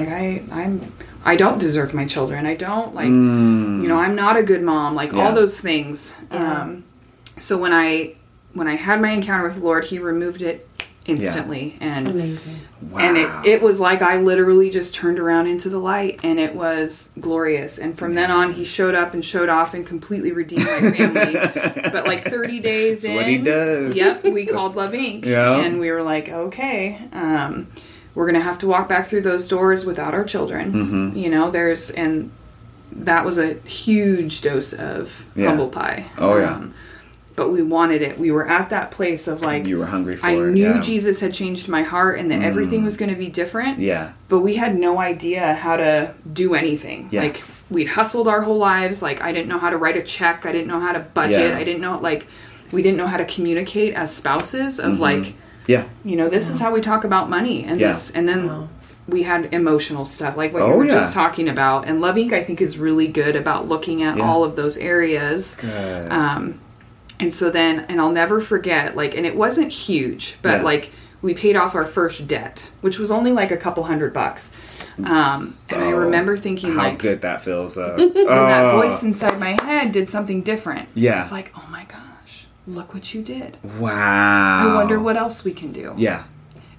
[SPEAKER 3] I don't deserve my children. I don't I'm not a good mom. All those things. So when I had my encounter with the Lord, he removed it instantly. And
[SPEAKER 2] amazing.
[SPEAKER 3] And it was like I literally just turned around into the light, and it was glorious. And from then on, he showed up and showed off and completely redeemed my family. But 30 days in,
[SPEAKER 1] what he does.
[SPEAKER 3] Yep, we called Love Inc. And we were like, okay, we're going to have to walk back through those doors without our children. And that was a huge dose of humble pie. But we wanted it. We were at that place of
[SPEAKER 1] you were hungry for
[SPEAKER 3] it. I
[SPEAKER 1] it.
[SPEAKER 3] knew Jesus had changed my heart and that everything was going to be different. But we had no idea how to do anything. We'd hustled our whole lives. I didn't know how to write a check. I didn't know how to budget. I didn't know, we didn't know how to communicate as spouses of this is how we talk about money and this. And then we had emotional stuff like what you were just talking about. And Love Inc. I think is really good about looking at all of those areas.
[SPEAKER 1] Good.
[SPEAKER 3] And so then, and I'll never forget, and it wasn't huge, but we paid off our first debt, which was only a couple $100. And I remember thinking
[SPEAKER 1] how good that feels though.
[SPEAKER 3] And that voice inside my head did something different. It's like, oh my gosh, look what you did.
[SPEAKER 1] Wow.
[SPEAKER 3] I wonder what else we can do.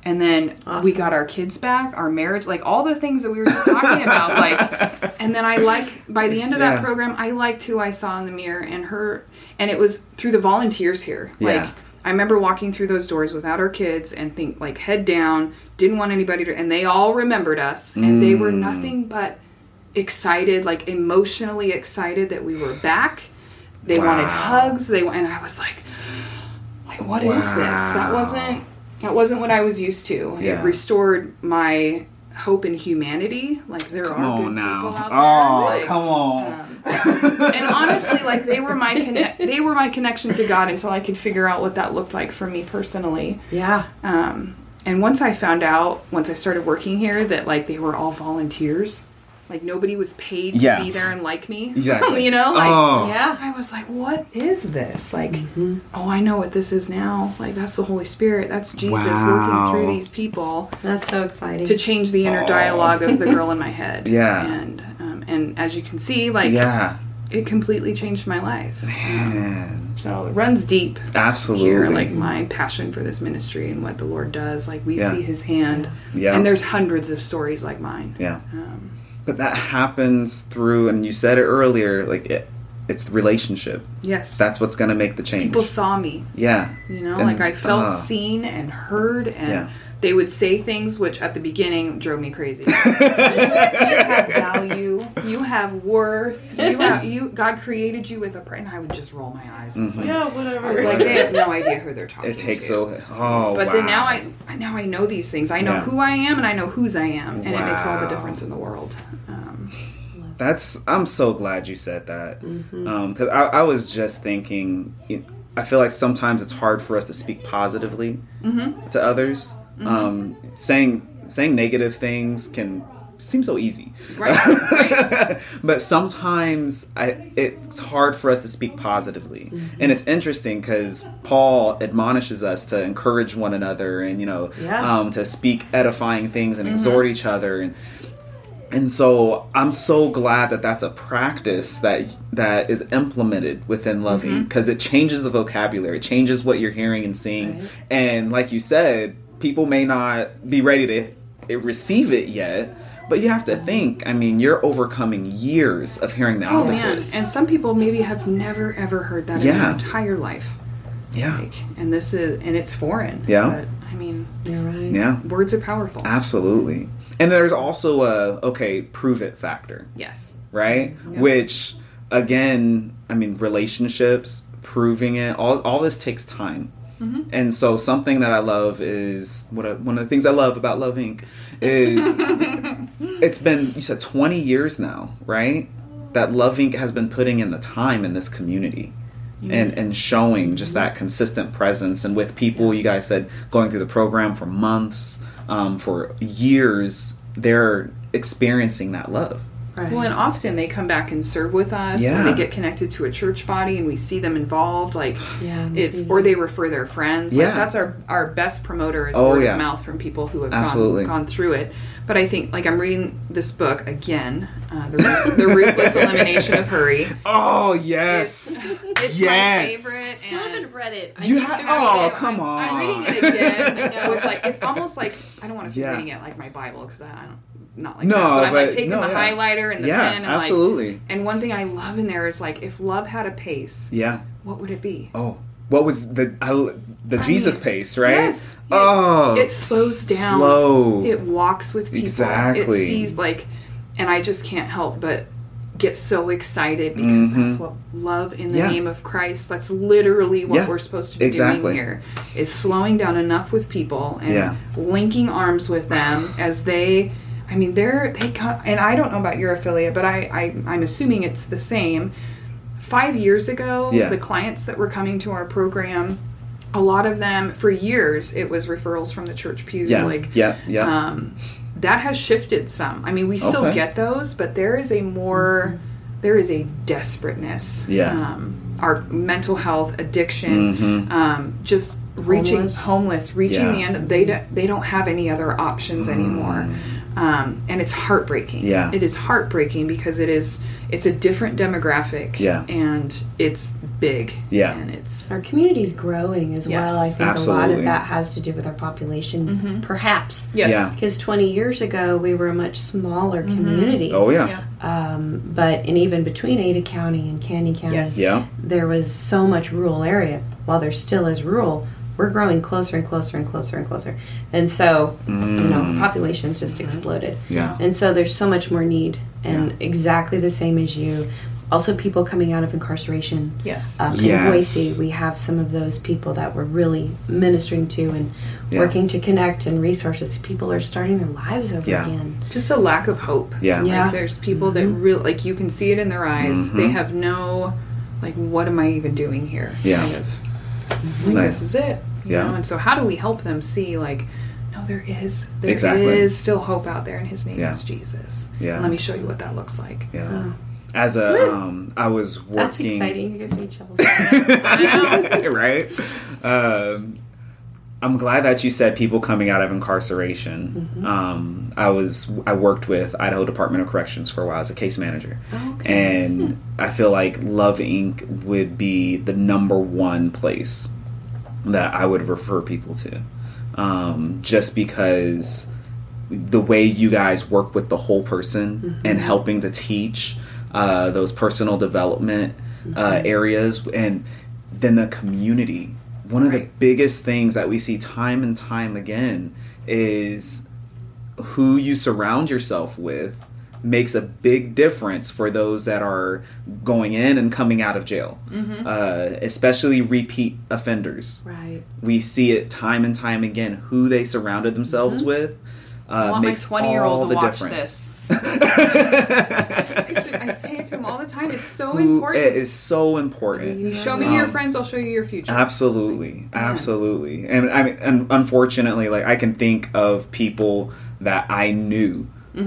[SPEAKER 3] And then we got our kids back, our marriage, like all the things that we were just talking about. Like, and then by the end of that program, I liked who I saw in the mirror and it was through the volunteers here. Like, I remember walking through those doors without our kids and think like head down, didn't want anybody to, and they all remembered us and they were nothing but excited, like emotionally excited that we were back. They wanted hugs. And I was like, what is this? That wasn't what I was used to. Yeah. It restored my hope in humanity. Like, there are good people out there.
[SPEAKER 1] Oh,
[SPEAKER 3] like,
[SPEAKER 1] come on.
[SPEAKER 3] And honestly, like, they were my connection to God until I could figure out what that looked like for me personally.
[SPEAKER 2] Yeah.
[SPEAKER 3] And once I started working here, that, like, they were all volunteers. Like, nobody was paid to be there and like me.
[SPEAKER 1] Exactly.
[SPEAKER 3] You know? Like,
[SPEAKER 2] yeah.
[SPEAKER 3] I was like, what is this? Like, I know what this is now. Like, that's the Holy Spirit. That's Jesus working through these people.
[SPEAKER 2] That's so exciting.
[SPEAKER 3] To change the inner dialogue of the girl in my head.
[SPEAKER 1] Yeah.
[SPEAKER 3] And as you can see, like, it completely changed my life.
[SPEAKER 1] Man.
[SPEAKER 3] So it runs deep.
[SPEAKER 1] Absolutely.
[SPEAKER 3] Here, like, my passion for this ministry and what the Lord does. Like, we see His hand.
[SPEAKER 1] Yeah.
[SPEAKER 3] And there's hundreds of stories like mine.
[SPEAKER 1] Yeah. But that happens through, and you said it earlier, like it's the relationship.
[SPEAKER 3] Yes.
[SPEAKER 1] That's what's going to make the change.
[SPEAKER 3] People saw me.
[SPEAKER 1] Yeah.
[SPEAKER 3] You know, and, like, I felt seen and heard, and they would say things which at the beginning drove me crazy. You have value. You have worth. God created you with a and I would just roll my eyes. And like,
[SPEAKER 2] whatever.
[SPEAKER 3] I was like, they have no idea who they're talking to.
[SPEAKER 1] It takes then
[SPEAKER 3] now I know these things. I know who I am and I know whose I am, and it makes all the difference in the world.
[SPEAKER 1] I'm so glad you said that, because I was just thinking, I feel like sometimes it's hard for us to speak positively to others. Saying negative things can seem so easy, right. But sometimes it's hard for us to speak positively. And it's interesting because Paul admonishes us to encourage one another and to speak edifying things and exhort each other, and so I'm so glad that that's a practice that is implemented within Loving, because it changes the vocabulary, it changes what you're hearing and seeing, and like you said, people may not be ready to receive it yet, but you have to think, I mean, you're overcoming years of hearing the opposite.
[SPEAKER 3] Man. And some people maybe have never ever heard that in their entire life.
[SPEAKER 1] Yeah.
[SPEAKER 3] And it's foreign.
[SPEAKER 1] Yeah.
[SPEAKER 3] But I mean,
[SPEAKER 2] you're right.
[SPEAKER 1] Yeah.
[SPEAKER 3] Words are powerful.
[SPEAKER 1] Absolutely. And there's also prove it factor.
[SPEAKER 3] Yes.
[SPEAKER 1] Right? Yep. Which, again, I mean, relationships, proving it, all this takes time. And so something that I love is, one of the things I love about Love Inc. is it's been, you said 20 years now, right? That Love Inc. has been putting in the time in this community. And showing just that consistent presence. And with people, you guys said, going through the program for months, for years, they're experiencing that love.
[SPEAKER 3] Right. Well, and often they come back and serve with us, or they get connected to a church body, and we see them involved. Like, or they refer their friends. Like, that's our best promoter is word of mouth from people who have gone through it. But I think, like, I'm reading this book again, The Ruthless Elimination of Hurry.
[SPEAKER 1] Oh, yes.
[SPEAKER 3] It's my favorite.
[SPEAKER 2] Still haven't read it.
[SPEAKER 1] Come on.
[SPEAKER 3] I'm reading it again. With, like, it's almost like, I don't want to say reading it like my Bible, because I don't. Not like that, but I'm like taking the highlighter and the pen, and
[SPEAKER 1] absolutely.
[SPEAKER 3] And one thing I love in there is, like, if love had a pace, what would it be?
[SPEAKER 1] Oh, what was the Jesus pace, right?
[SPEAKER 3] Yes. It slows down.
[SPEAKER 1] Slow.
[SPEAKER 3] It walks with people.
[SPEAKER 1] Exactly.
[SPEAKER 3] It sees, like, and I just can't help but get so excited, because that's what love in the name of Christ, that's literally what we're supposed to be doing here, is slowing down enough with people and linking arms with them as they come, and I don't know about your affiliate, but I'm assuming it's the same. 5 years ago, the clients that were coming to our program, a lot of them, for years, it was referrals from the church pews. That has shifted some. I mean, we still get those, but there is a desperateness. Our mental health, addiction, just reaching homeless, reaching the end. They don't have any other options anymore. And it's heartbreaking.
[SPEAKER 1] Yeah.
[SPEAKER 3] It is heartbreaking because it's a different demographic.
[SPEAKER 1] Yeah.
[SPEAKER 3] And it's big.
[SPEAKER 1] Yeah.
[SPEAKER 3] And it's...
[SPEAKER 2] Our community's growing as well. I think
[SPEAKER 1] absolutely.
[SPEAKER 2] a lot of that has to do with our population, perhaps.
[SPEAKER 3] Yes.
[SPEAKER 1] Yeah.
[SPEAKER 2] Because 20 years ago, we were a much smaller community.
[SPEAKER 1] Oh, yeah.
[SPEAKER 2] And even between Ada County and Canyon County, there was so much rural area. While there still is rural, we're growing closer and closer and closer and closer. And so, population's just exploded.
[SPEAKER 1] Yeah.
[SPEAKER 2] And so there's so much more need. And exactly the same as you. Also, people coming out of incarceration.
[SPEAKER 3] Yes.
[SPEAKER 2] In Boise, we have some of those people that we're really ministering to and working to connect and resources. People are starting their lives over again.
[SPEAKER 3] Just a lack of hope.
[SPEAKER 1] Yeah.
[SPEAKER 3] Like, there's people that really, like, you can see it in their eyes. They have no, like, what am I even doing here?
[SPEAKER 1] Yeah.
[SPEAKER 3] Kind of. Like, this is it. You know? And so how do we help them see, like, no, there is still hope out there, and his name is Jesus.
[SPEAKER 1] Yeah.
[SPEAKER 3] And let me show you what that looks like.
[SPEAKER 1] Yeah. As a, I was working...
[SPEAKER 2] That's exciting. It gives me chills.
[SPEAKER 3] I know.
[SPEAKER 1] Right? I'm glad that you said people coming out of incarceration. I worked with Idaho Department of Corrections for a while as a case manager. And I feel like Love Inc. would be the number one place that I would refer people to. Just because the way you guys work with the whole person and helping to teach those personal development areas, and then the community. One of the biggest things that we see time and time again is who you surround yourself with makes a big difference for those that are going in and coming out of jail, especially repeat offenders.
[SPEAKER 2] Right.
[SPEAKER 1] We see it time and time again. Who they surrounded themselves with makes
[SPEAKER 3] my 20-year-old
[SPEAKER 1] all the
[SPEAKER 3] to watch
[SPEAKER 1] difference.
[SPEAKER 3] this. I say it to him all the time. It's so important.
[SPEAKER 1] It is so important.
[SPEAKER 3] You show me your friends, I'll show you your future.
[SPEAKER 1] Absolutely, absolutely. And I mean, and unfortunately, like, I can think of people that I knew,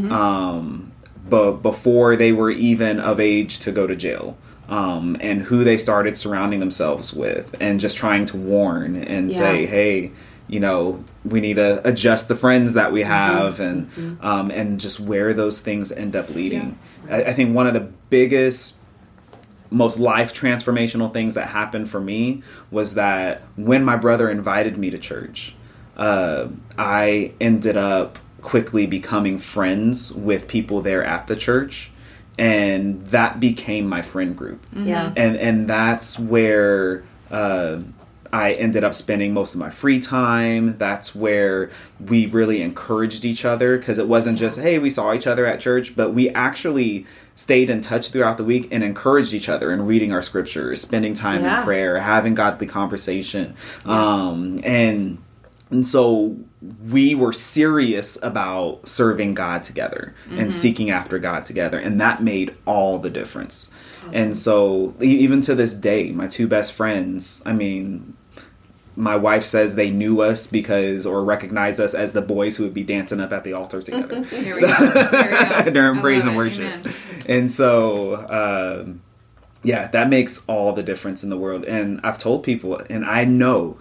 [SPEAKER 1] but before they were even of age to go to jail. And who they started surrounding themselves with, and just trying to warn and say, hey, you know, we need to adjust the friends that we have, and just where those things end up leading. I think one of the biggest, most life transformational things that happened for me was that when my brother invited me to church, I ended up quickly becoming friends with people there at the church. And that became my friend group. And that's where I ended up spending most of my free time. That's where we really encouraged each other, because it wasn't just, hey, we saw each other at church, but we actually stayed in touch throughout the week and encouraged each other in reading our scriptures, spending time in prayer, having godly conversation. And so we were serious about serving God together and seeking after God together. And that made all the difference. Awesome. And so even to this day, my two best friends, I mean, my wife says they knew us or recognized us as the boys who would be dancing up at the altar together. During praise and worship. Amen. And so, that makes all the difference in the world. And I've told people, and I know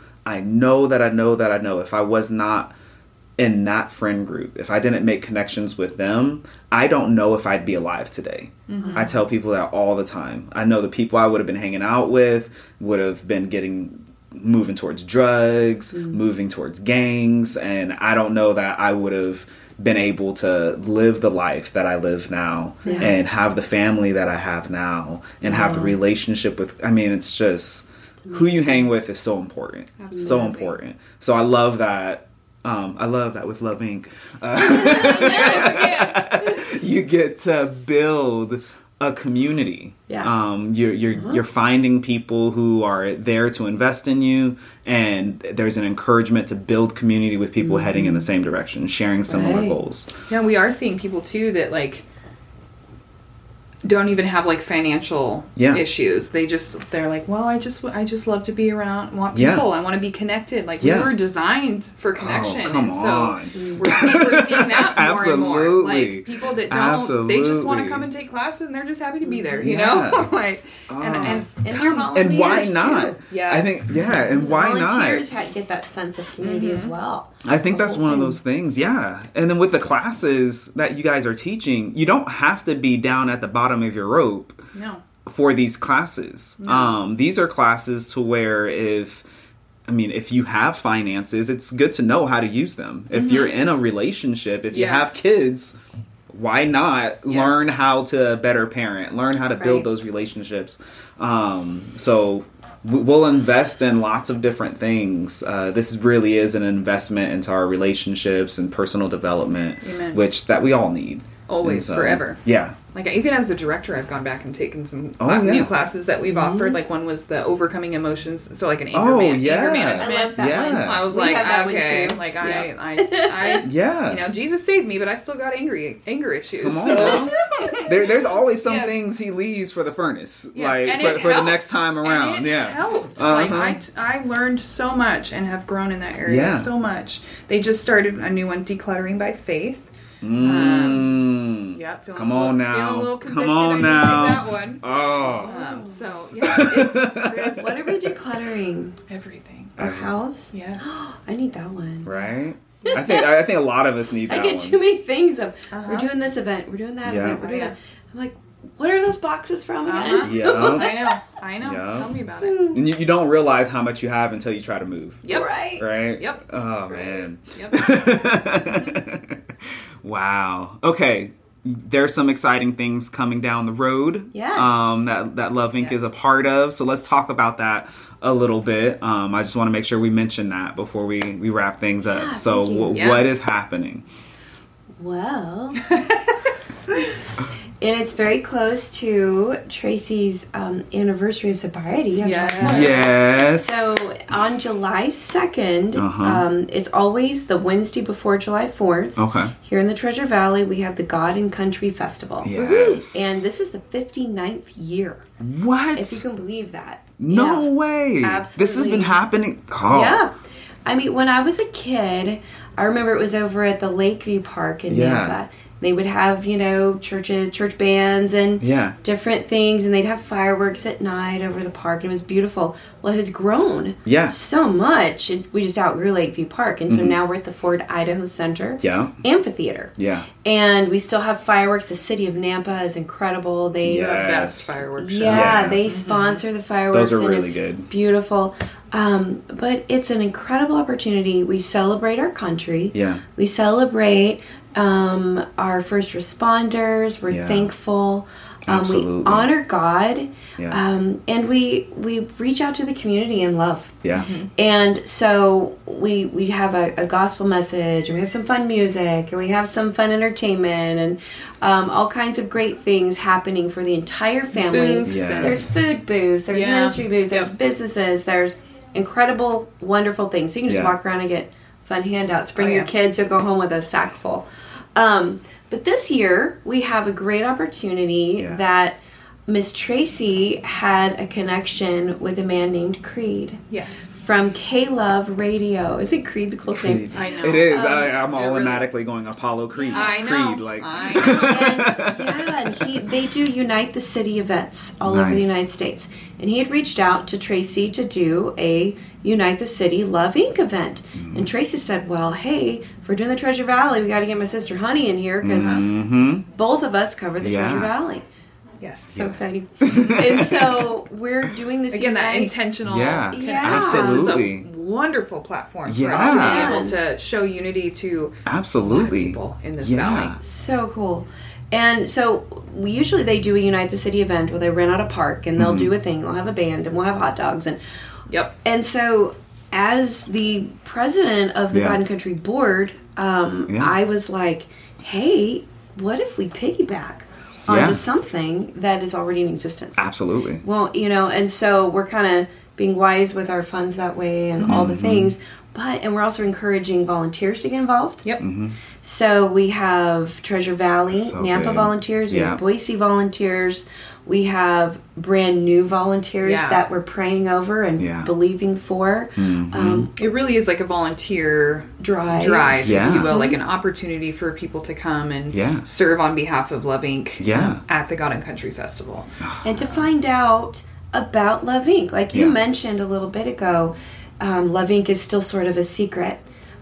[SPEAKER 1] if I was not in that friend group, if I didn't make connections with them, I don't know if I'd be alive today. I tell people that all the time. I know the people I would have been hanging out with would have been moving towards drugs, moving towards gangs, and I don't know that I would have been able to live the life that I live now and have the family that I have now and have the relationship with, I mean, it's just... who you hang with is so important. Absolutely. So important. So I love that. With Love Inc. You get to build a community. You're finding people who are there to invest in you, and there's an encouragement to build community with people heading in the same direction, sharing similar goals.
[SPEAKER 3] Yeah, we are seeing people too that like don't even have like financial issues. They're like, well, I just love to be around people. Yeah. I want to be connected. Like we were designed for connection.
[SPEAKER 1] Oh, come on.
[SPEAKER 3] So we're seeing that more and more. Like people that don't, they just want to come and take classes and they're just happy to be there, you know? Like and
[SPEAKER 1] why not?
[SPEAKER 3] Yeah.
[SPEAKER 1] I think and why not?
[SPEAKER 2] Volunteers get that sense of community as well.
[SPEAKER 1] I think that's one of those things, yeah. And then with the classes that you guys are teaching, you don't have to be down at the bottom of your rope for these classes. No. These are classes to where if you have finances, it's good to know how to use them. If you're in a relationship, if you have kids, why not learn how to better parent, learn how to build those relationships. So we'll invest in lots of different things. This really is an investment into our relationships and personal development, which that we all need.
[SPEAKER 3] Always, forever.
[SPEAKER 1] Yeah.
[SPEAKER 3] Like, even as the director, I've gone back and taken some new classes that we've offered. Like, one was the overcoming emotions, so like an anger management.
[SPEAKER 2] I love that one.
[SPEAKER 3] I was like, okay, like I Jesus saved me, but I still got anger issues.
[SPEAKER 1] Come on, there's always some things he leaves for the furnace, like for the next time around.
[SPEAKER 3] And it helped. Like, I learned so much and have grown in that area so much. They just started a new one, Decluttering by Faith.
[SPEAKER 1] Come on now.
[SPEAKER 3] Come on now. That one.
[SPEAKER 1] Oh.
[SPEAKER 3] It's
[SPEAKER 2] what are we decluttering?
[SPEAKER 3] Everything.
[SPEAKER 2] Our house?
[SPEAKER 3] Yes.
[SPEAKER 2] I need that one.
[SPEAKER 1] Right? I think a lot of us need that one.
[SPEAKER 2] I get too many things of, we're doing this event, we're doing that event, we're doing that. I'm like, what are those boxes from again?
[SPEAKER 1] Yeah.
[SPEAKER 3] I know.
[SPEAKER 1] Yeah.
[SPEAKER 3] Tell me about it.
[SPEAKER 1] And you don't realize how much you have until you try to move.
[SPEAKER 3] Yep.
[SPEAKER 1] Right?
[SPEAKER 3] Yep.
[SPEAKER 1] Oh, man.
[SPEAKER 3] Yep.
[SPEAKER 1] Wow. Okay. There's some exciting things coming down the road.
[SPEAKER 2] Yes.
[SPEAKER 1] That Love Inc. is a part of. So let's talk about that a little bit. I just want to make sure we mention that before we wrap things up.
[SPEAKER 2] Yeah,
[SPEAKER 1] so what is happening?
[SPEAKER 2] Well... And it's very close to Tracy's anniversary of sobriety.
[SPEAKER 1] Yes.
[SPEAKER 2] So on July 2nd, it's always the Wednesday before July 4th.
[SPEAKER 1] Okay.
[SPEAKER 2] Here in the Treasure Valley, we have the God and Country Festival.
[SPEAKER 1] Yes.
[SPEAKER 2] And this is the 59th year.
[SPEAKER 1] What?
[SPEAKER 2] If you can believe that.
[SPEAKER 1] No way.
[SPEAKER 2] Absolutely.
[SPEAKER 1] This has been happening. Oh.
[SPEAKER 2] Yeah. I mean, when I was a kid, I remember it was over at the Lakeview Park in Nampa. They would have, church bands and different things, and they'd have fireworks at night over the park, and it was beautiful. Well, it has grown so much. We just outgrew Lakeview Park, and so now we're at the Ford Idaho Center Amphitheater.
[SPEAKER 1] Yeah.
[SPEAKER 2] And we still have fireworks. The city of Nampa is incredible. They
[SPEAKER 3] the best fireworks show.
[SPEAKER 2] Yeah, they sponsor the fireworks.
[SPEAKER 1] Those are really
[SPEAKER 2] and it's
[SPEAKER 1] good.
[SPEAKER 2] Beautiful. But it's an incredible opportunity. We celebrate our country.
[SPEAKER 1] Yeah.
[SPEAKER 2] We celebrate our first responders. We're thankful. We honor God. Yeah. And we reach out to the community in love.
[SPEAKER 1] Yeah.
[SPEAKER 2] And so we have a gospel message, and we have some fun music, and we have some fun entertainment, and all kinds of great things happening for the entire family.
[SPEAKER 3] Booths. Yes.
[SPEAKER 2] There's food booths, there's ministry booths, there's businesses, there's incredible, wonderful things. So you can just walk around and get fun handouts. Bring your kids, you'll go home with a sack full. But this year, we have a great opportunity that Miss Tracy had a connection with a man named Creed.
[SPEAKER 3] Yes.
[SPEAKER 2] From K-Love Radio. Is it Creed the coolest name?
[SPEAKER 3] I know.
[SPEAKER 1] It is. I'm automatically going Apollo Creed.
[SPEAKER 3] I know.
[SPEAKER 1] Creed,
[SPEAKER 3] I know.
[SPEAKER 2] And they do Unite the City events all over the United States. And he had reached out to Tracy to do a Unite the City Love Inc. event. And Tracy said, well, hey, if we're doing the Treasure Valley, we got to get my sister Honey in here because both of us cover the Treasure Valley.
[SPEAKER 3] Yes.
[SPEAKER 2] So exciting. And so we're doing this
[SPEAKER 3] again, that intentional
[SPEAKER 1] absolutely.
[SPEAKER 3] This is a wonderful platform for us to be able to show unity to people in this valley.
[SPEAKER 2] So cool. And so they do a Unite the City event where they rent out a park and they'll do a thing. They'll have a band and we'll have hot dogs and And so as the president of the God and Country board, I was like, hey, what if we piggyback onto something that is already in existence?
[SPEAKER 1] Absolutely.
[SPEAKER 2] Well, and so we're kind of being wise with our funds that way and all the things. And we're also encouraging volunteers to get involved.
[SPEAKER 3] Yep.
[SPEAKER 2] So we have Treasure Valley, Nampa volunteers. We have Boise volunteers. We have brand new volunteers that we're praying over and believing for.
[SPEAKER 3] It really is like a volunteer drive, if you will, like an opportunity for people to come and serve on behalf of Love Inc. At the God and Country Festival.
[SPEAKER 2] And to find out about Love Inc. Like you mentioned a little bit ago, Love Inc. is still sort of a secret.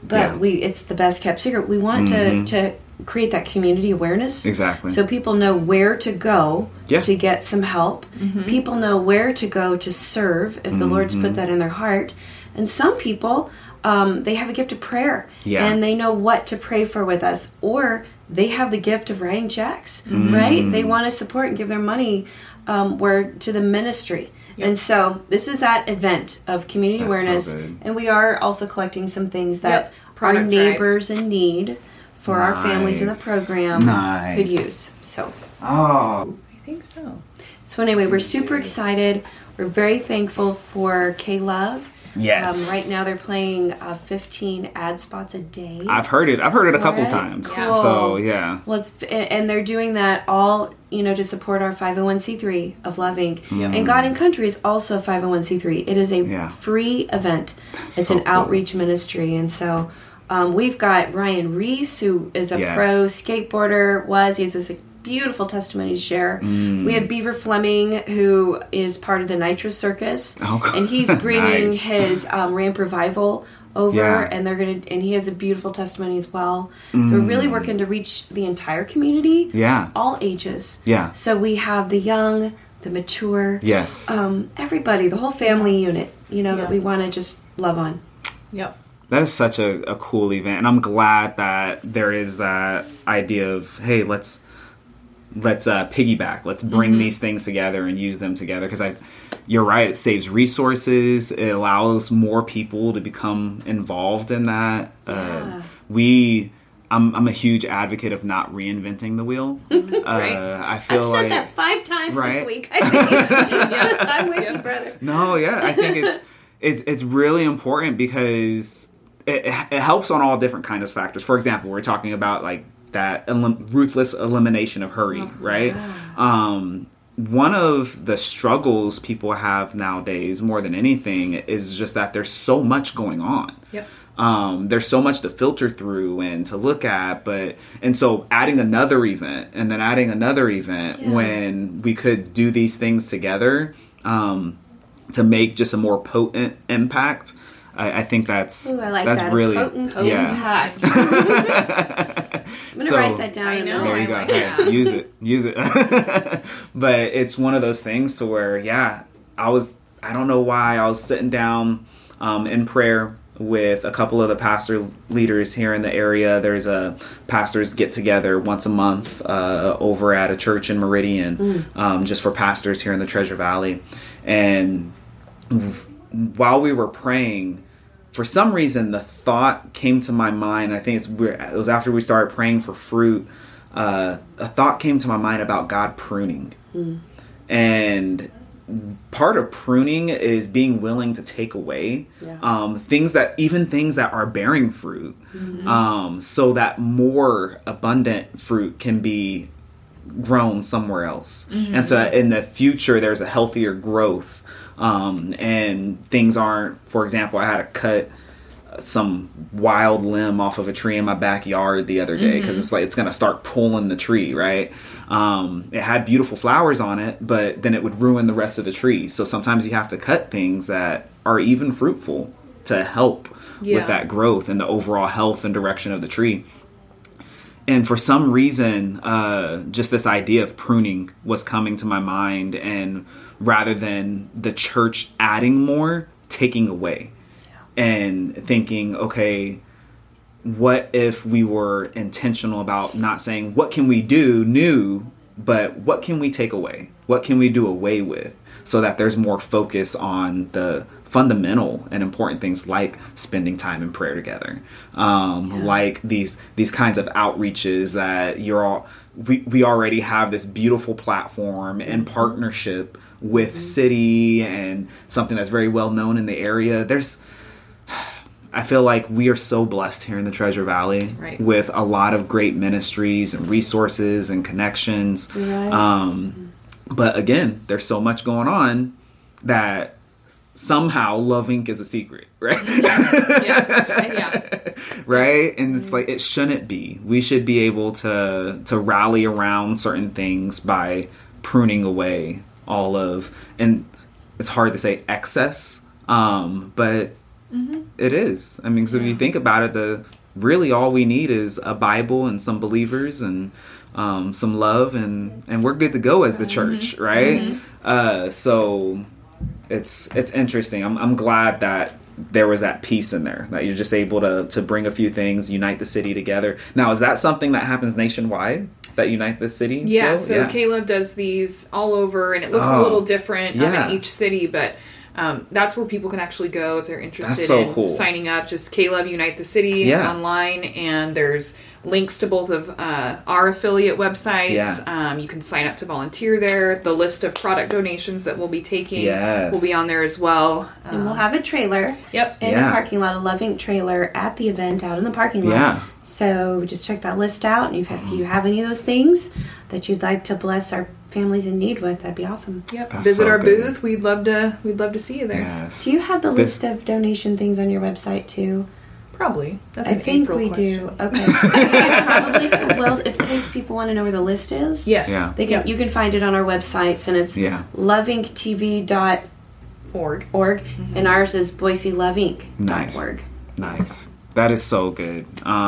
[SPEAKER 2] but it's the best kept secret. We want to create that community awareness.
[SPEAKER 1] Exactly.
[SPEAKER 2] So people know where to go to get some help. People know where to go to serve if the Lord's put that in their heart. And some people, they have a gift of prayer. Yeah. And they know what to pray for with us. Or they have the gift of writing checks, right? They want to support and give their money to the ministry. Yep. And so this is that event of community awareness. So and we are also collecting some things that our neighbors in need for our families in the program could use. So
[SPEAKER 3] I think so.
[SPEAKER 2] So anyway, we're super excited. We're very thankful for K-Love.
[SPEAKER 1] Yes.
[SPEAKER 2] Right now they're playing 15 ad spots a day.
[SPEAKER 1] I've heard it a couple times.
[SPEAKER 2] Cool.
[SPEAKER 1] So yeah.
[SPEAKER 2] Well, and they're doing that all, to support our 501c3 of Love Inc. And God and Country is also a 501c3. It is a free event. It's so an outreach ministry, and so we've got Ryan Reese, who is a pro skateboarder. He has this beautiful testimony to share. We have Beaver Fleming, who is part of the Nitro Circus, and he's bringing his Ramp Revival over, and and he has a beautiful testimony as well. So we're really working to reach the entire community, all ages. So we have the young, the mature, everybody, the whole family unit, that we want to just love on.
[SPEAKER 3] Yep.
[SPEAKER 1] That is such a cool event, and I'm glad that there is that idea of, hey, let's piggyback. Let's bring these things together and use them together. Because you're right. It saves resources. It allows more people to become involved in that. I'm a huge advocate of not reinventing the wheel. I feel
[SPEAKER 2] I've said that 5 times this week. I think. I'm with you, brother.
[SPEAKER 1] No, I think it's really important because it helps on all different kinds of factors. For example, we're talking about like that ruthless elimination of hurry, right? One of the struggles people have nowadays, more than anything, is just that there's so much going on. Yep. There's so much to filter through and to look at, and so adding another event and then adding another event when we could do these things together to make just a more potent impact. I think that's
[SPEAKER 2] that.
[SPEAKER 1] Really
[SPEAKER 2] potent impact. I'm going to write that down.
[SPEAKER 3] I know.
[SPEAKER 1] There you go. Hey, use it. But it's one of those things to where, I don't know why, I was sitting down in prayer with a couple of the pastor leaders here in the area. There's a pastors get together once a month over at a church in Meridian, just for pastors here in the Treasure Valley. And while we were praying, for some reason, the thought came to my mind. I think it was after we started praying for fruit. A thought came to my mind about God pruning. And part of pruning is being willing to take away things that are bearing fruit, so that more abundant fruit can be grown somewhere else. And so that in the future, there's a healthier growth. And things aren't, for example, I had to cut some wild limb off of a tree in my backyard the other day because it's going to start pulling the tree, right? It had beautiful flowers on it, but then it would ruin the rest of the tree. So sometimes you have to cut things that are even fruitful to help with that growth and the overall health and direction of the tree. And for some reason, just this idea of pruning was coming to my mind, and rather than the church adding more, taking away. And thinking, okay, what if we were intentional about not saying, what can we do new, but what can we take away? What can we do away with? So that there's more focus on the fundamental and important things like spending time in prayer together. Like these kinds of outreaches that we already have this beautiful platform and partnership with city and something that's very well known in the area. I feel like we are so blessed here in the Treasure Valley with a lot of great ministries and resources and connections. But again, there's so much going on that somehow Love Inc. is a secret, right? Right? And it's like, it shouldn't be. We should be able to rally around certain things by pruning away all of, and it's hard to say excess, but It is. I mean, because if you think about it, really all we need is a Bible and some believers and some love, and we're good to go as the church, right? So it's interesting. I'm glad that there was that piece in there, that you're just able to bring a few things, unite the city together. Now, is that something that happens nationwide, that unite the city?
[SPEAKER 3] Yeah, so Caleb does these all over, and it looks a little different in each city, but that's where people can actually go if they're interested in signing up. Just Caleb Unite the City online, and there's links to both of our affiliate websites. You can sign up to volunteer there. The list of product donations that we'll be taking will be on there as well.
[SPEAKER 2] And we'll have a trailer in the parking lot, a Love Inc. trailer at the event out in the parking lot. So just check that list out, and if you have any of those things that you'd like to bless our families in need with, that'd be awesome.
[SPEAKER 3] Visit our booth. We'd love to see you there.
[SPEAKER 2] Do you have the list of donation things on your website too?
[SPEAKER 3] Probably. That's
[SPEAKER 2] I think April we question. Do. Okay. Probably. Well, in case people want to know where the list is, they can. You can find it on our websites, and it's loveinktv.org, and ours is BoiseLoveInc.org.
[SPEAKER 1] Nice. That is so good.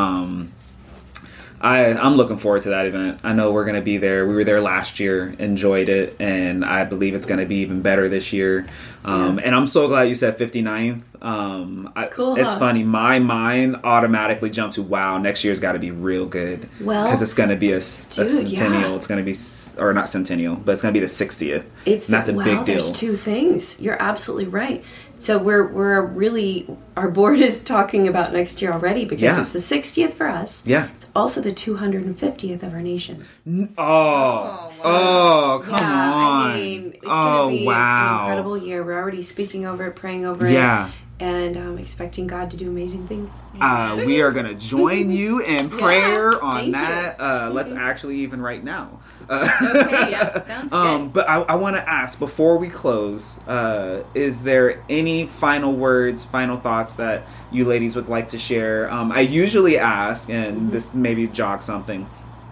[SPEAKER 1] I'm looking forward to that event. I know we're going to be there. We were there last year, enjoyed it, and I believe it's going to be even better this year. And I'm so glad you said 59th.
[SPEAKER 2] It's cool.
[SPEAKER 1] It's funny. My mind automatically jumped to, wow, next year's got to be real good.
[SPEAKER 2] Well,
[SPEAKER 1] because it's going to be a centennial. It's going to be, or not centennial, but it's going to be the 60th. That's a big deal.
[SPEAKER 2] There's two things. You're absolutely right. So we're really, our board is talking about next year already, because it's the 60th for us.
[SPEAKER 1] Yeah.
[SPEAKER 2] It's also the 250th of our nation.
[SPEAKER 1] Come on.
[SPEAKER 2] I mean, it's going to be an incredible year. We're already speaking over it, praying over it. And expecting God to do amazing things.
[SPEAKER 1] We are going to join you in prayer on that. Let's actually even right now.
[SPEAKER 3] Sounds good.
[SPEAKER 1] But I want to ask, before we close, is there any final words, final thoughts that you ladies would like to share? I usually ask, and this maybe jog something,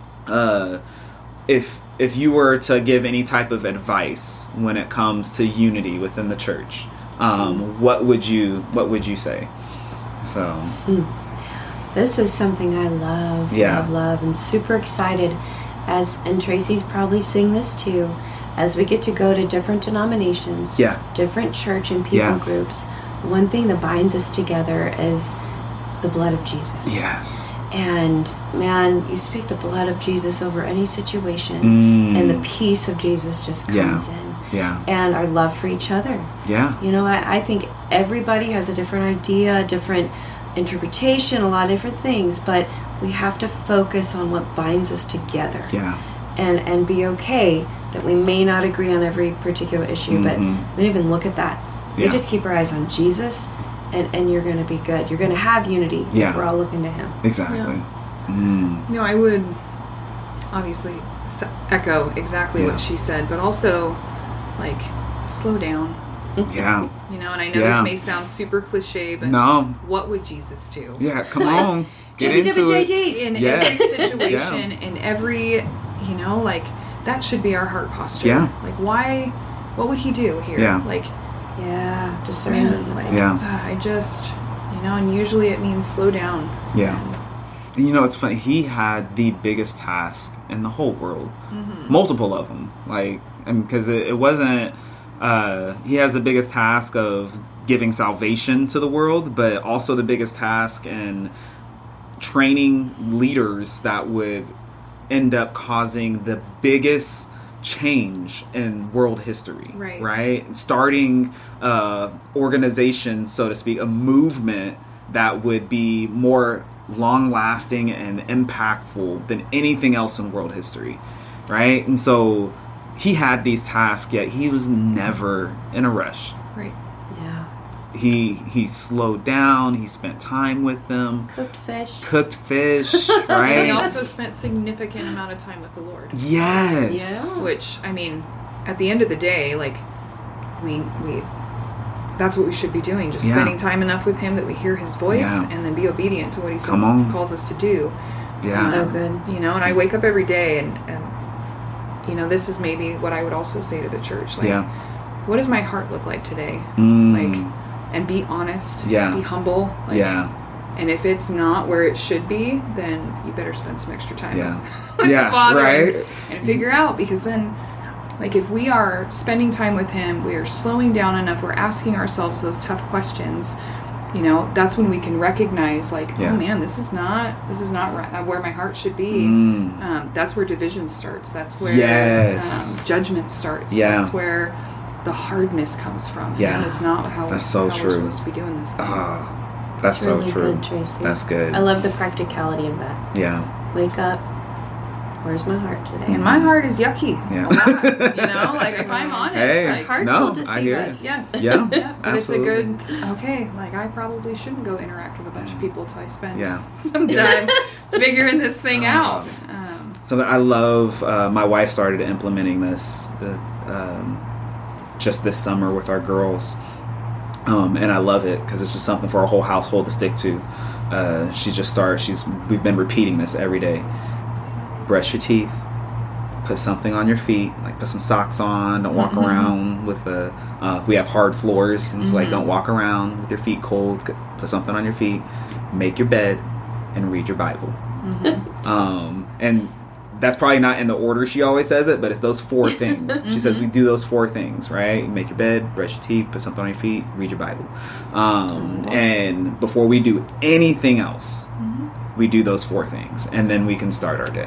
[SPEAKER 1] if you were to give any type of advice when it comes to unity within the church, what would you say? So
[SPEAKER 2] this is something I love, love, and super excited. And Tracy's probably seeing this too, as we get to go to different denominations, different church and people groups. One thing that binds us together is the blood of Jesus.
[SPEAKER 1] Yes.
[SPEAKER 2] And man, you speak the blood of Jesus over any situation, and the peace of Jesus just comes in. And our love for each other. You know, I think everybody has a different idea, a different interpretation, a lot of different things, but we have to focus on what binds us together. And be okay that we may not agree on every particular issue, but we don't even look at that. We just keep our eyes on Jesus, and you're going to be good. You're going to have unity if we're all looking to Him.
[SPEAKER 1] Exactly.
[SPEAKER 3] You know, I would obviously echo exactly what she said, but also, like, slow down. You know, and I know this may sound super cliche, but what would Jesus do?
[SPEAKER 1] Come on. Get into it.
[SPEAKER 3] In every situation, in every, you know, like, that should be our heart posture. Like, why, what would He do here? Like,
[SPEAKER 2] discernment.
[SPEAKER 3] I just, you know, and usually it means slow down.
[SPEAKER 1] And you know, it's funny, He had the biggest task in the whole world. Multiple of them. Like, because it wasn't, He has the biggest task of giving salvation to the world, but also the biggest task in training leaders that would end up causing the biggest change in world history, right? Starting organization, so to speak, a movement that would be more long-lasting and impactful than anything else in world history, right? And so He had these tasks, yet He was never in a rush. He slowed down. He spent time with them.
[SPEAKER 2] Cooked fish,
[SPEAKER 1] right?
[SPEAKER 3] And He also spent significant amount of time with the Lord.
[SPEAKER 1] Yes.
[SPEAKER 3] Which, I mean, at the end of the day, like, we that's what we should be doing. Just spending time enough with Him that we hear His voice, and then be obedient to what He says, calls us to do.
[SPEAKER 2] So good.
[SPEAKER 3] You know, and I wake up every day, and you know, this is maybe what I would also say to the church. Like, what does my heart look like today? Like, and be honest.
[SPEAKER 1] Yeah.
[SPEAKER 3] Be humble. Like,
[SPEAKER 1] yeah.
[SPEAKER 3] And if it's not where it should be, then you better spend some extra time with
[SPEAKER 1] yeah,
[SPEAKER 3] the Father
[SPEAKER 1] right?
[SPEAKER 3] and figure out, because then, like, if we are spending time with Him, we are slowing down enough, we're asking ourselves those tough questions, you know, that's when we can recognize, like, oh man, this is not right, where my heart should be. That's where division starts. That's where judgment starts. That's where the hardness comes from. That is not how we're supposed to be doing this thing.
[SPEAKER 1] That's so
[SPEAKER 2] really
[SPEAKER 1] true.
[SPEAKER 2] Good, Tracy.
[SPEAKER 1] That's good.
[SPEAKER 2] I love the practicality of that.
[SPEAKER 1] Yeah.
[SPEAKER 2] Wake up. Where's my heart today?
[SPEAKER 3] And my heart is yucky.
[SPEAKER 1] Yeah.
[SPEAKER 3] A lot, you know, like, if I'm honest, like,
[SPEAKER 2] hearts will deceive us.
[SPEAKER 3] Yes.
[SPEAKER 1] Yeah.
[SPEAKER 3] But
[SPEAKER 1] absolutely.
[SPEAKER 3] it's a good, okay, like, I probably shouldn't go interact with a bunch of people until I spend some time figuring this thing out.
[SPEAKER 1] So I love, my wife started implementing this just this summer with our girls. And I love it because it's just something for our whole household to stick to. We've been repeating this every day. Brush your teeth, put something on your feet, like put some socks on, don't walk around with we have hard floors, and it's like, don't walk around with your feet cold, put something on your feet, make your bed, and read your Bible. And that's probably not in the order she always says it, but it's those 4 things. She says we do those 4 things, right? Make your bed, brush your teeth, put something on your feet, read your Bible. And before we do anything else, we do those 4 things, and then we can start our day.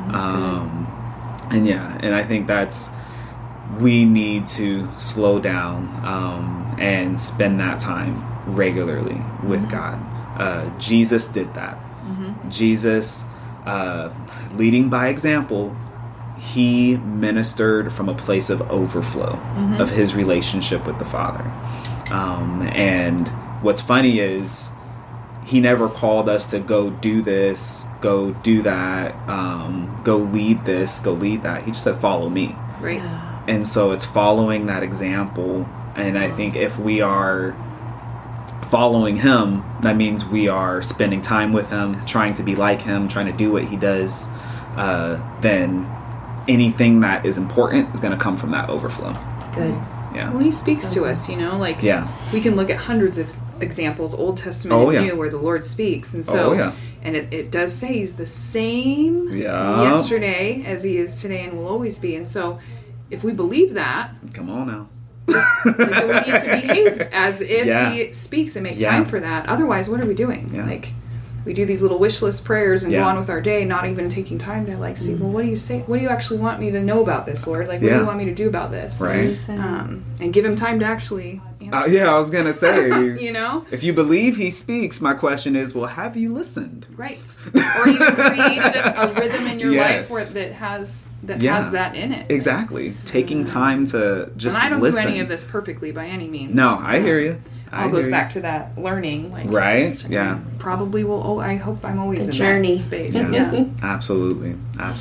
[SPEAKER 1] And I think we need to slow down and spend that time regularly with God. Jesus did that. Jesus, leading by example, he ministered from a place of overflow of his relationship with the Father. And what's funny is he never called us to go do this, go do that, go lead this, go lead that. He just said, follow me.
[SPEAKER 3] Right.
[SPEAKER 2] Yeah.
[SPEAKER 1] And so it's following that example. And I think if we are following him, that means we are spending time with him, trying to be like him, trying to do what he does. Then anything that is important is going to come from that overflow.
[SPEAKER 2] It's good.
[SPEAKER 1] Yeah.
[SPEAKER 3] Well, he speaks to us, you know, like, we can look at hundreds of examples, Old Testament and New, where the Lord speaks. And so, and it does say he's the same yesterday as he is today and will always be. And so, if we believe that,
[SPEAKER 1] come on now.
[SPEAKER 3] we need to behave as if he speaks and make time for that. Otherwise, what are we doing? Like, we do these little wish list prayers and go on with our day, not even taking time to, like, see, well, what do you say? What do you actually want me to know about this, Lord? Like, what do you want me to do about this?
[SPEAKER 1] Right.
[SPEAKER 3] And give him time to actually answer.
[SPEAKER 1] I was going to say,
[SPEAKER 3] you know?
[SPEAKER 1] If you believe he speaks, my question is, well, have you listened?
[SPEAKER 3] Right. Or you created a rhythm in your life that has that in it.
[SPEAKER 1] Exactly. Taking time to just listen.
[SPEAKER 3] And I don't do any of this perfectly by any means.
[SPEAKER 1] No, I hear you.
[SPEAKER 3] All goes back to that learning, like,
[SPEAKER 1] right?
[SPEAKER 3] Probably will. Oh, I hope I'm always in
[SPEAKER 2] journey.
[SPEAKER 3] that space.
[SPEAKER 1] Yeah. Absolutely.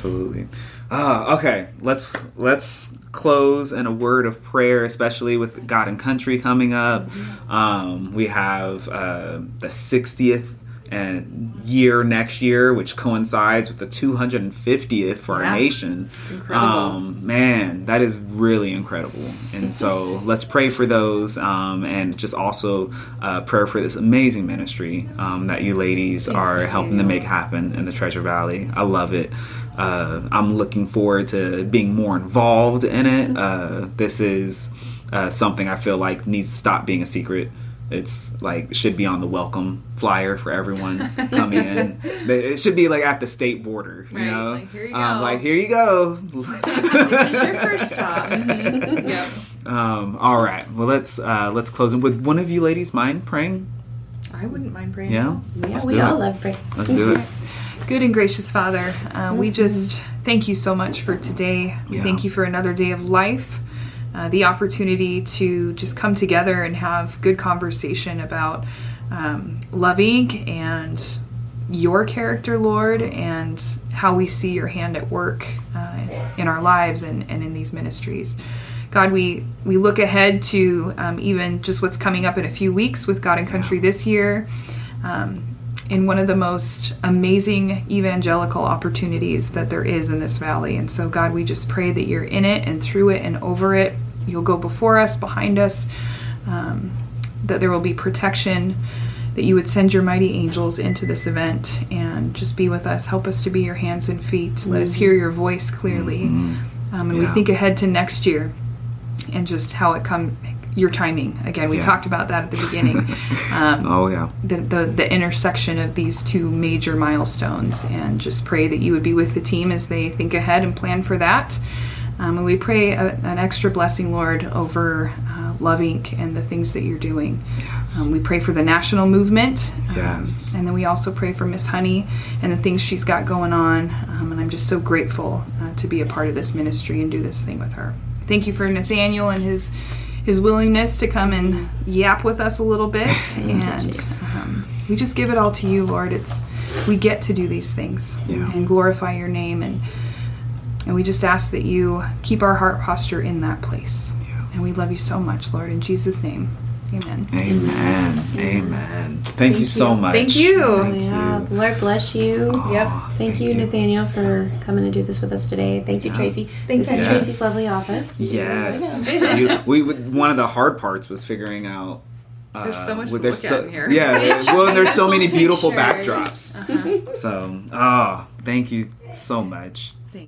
[SPEAKER 1] Okay, let's close in a word of prayer, especially with God and Country coming up. We have the 60th year next year, which coincides with the 250th for our nation.
[SPEAKER 3] It's incredible.
[SPEAKER 1] Man, that is really incredible. And so let's pray for those, and just also pray for this amazing ministry that you ladies are helping to make happen in the Treasure Valley. I love it. I'm looking forward to being more involved in it. This is something I feel like needs to stop being a secret. It's like, it should be on the welcome flyer for everyone coming in. It should be like at the state border, you know?
[SPEAKER 3] Like, here you go.
[SPEAKER 1] Like, here you go.
[SPEAKER 2] This is your first stop.
[SPEAKER 3] Yep.
[SPEAKER 1] All right. Well, let's close. Would one of you ladies mind praying?
[SPEAKER 3] I wouldn't mind praying.
[SPEAKER 1] Yeah?
[SPEAKER 2] Yeah, we all love praying.
[SPEAKER 1] Let's do it.
[SPEAKER 3] Good and gracious Father, we just thank you so much for today. We thank you for another day of life. The opportunity to just come together and have good conversation about loving and your character, Lord, and how we see your hand at work in our lives and in these ministries. God, we look ahead to even just what's coming up in a few weeks with God and Country this year, in one of the most amazing evangelical opportunities that there is in this valley. And so, God, we just pray that you're in it and through it and over it. You'll go before us, behind us, that there will be protection, that you would send your mighty angels into this event and just be with us. Help us to be your hands and feet. Let us hear your voice clearly. And we think ahead to next year and just how it your timing. Again, we talked about that at the beginning. The intersection of these two major milestones, and just pray that you would be with the team as they think ahead and plan for that. And we pray an extra blessing, Lord, over Love Inc. and the things that you're doing.
[SPEAKER 1] Yes.
[SPEAKER 3] We pray for the national movement.
[SPEAKER 1] Yes.
[SPEAKER 3] And then we also pray for Miss Honey and the things she's got going on. And I'm just so grateful to be a part of this ministry and do this thing with her. Thank you for Nathaniel and his willingness to come and yap with us a little bit. And we just give it all to you, Lord. We get to do these things and glorify your name. And we just ask that you keep our heart posture in that place. And we love you so much, Lord. In Jesus' name, amen.
[SPEAKER 1] Amen. Thank you so much.
[SPEAKER 3] Thank you.
[SPEAKER 2] The Lord bless you. Thank you, Nathaniel, for coming to do this with us today. Thank you, Tracy. This is Tracy's lovely office.
[SPEAKER 1] Yes. One of the hard parts was figuring out.
[SPEAKER 3] There's so much to look at in here.
[SPEAKER 1] There's so many beautiful backdrops. So, thank you so much.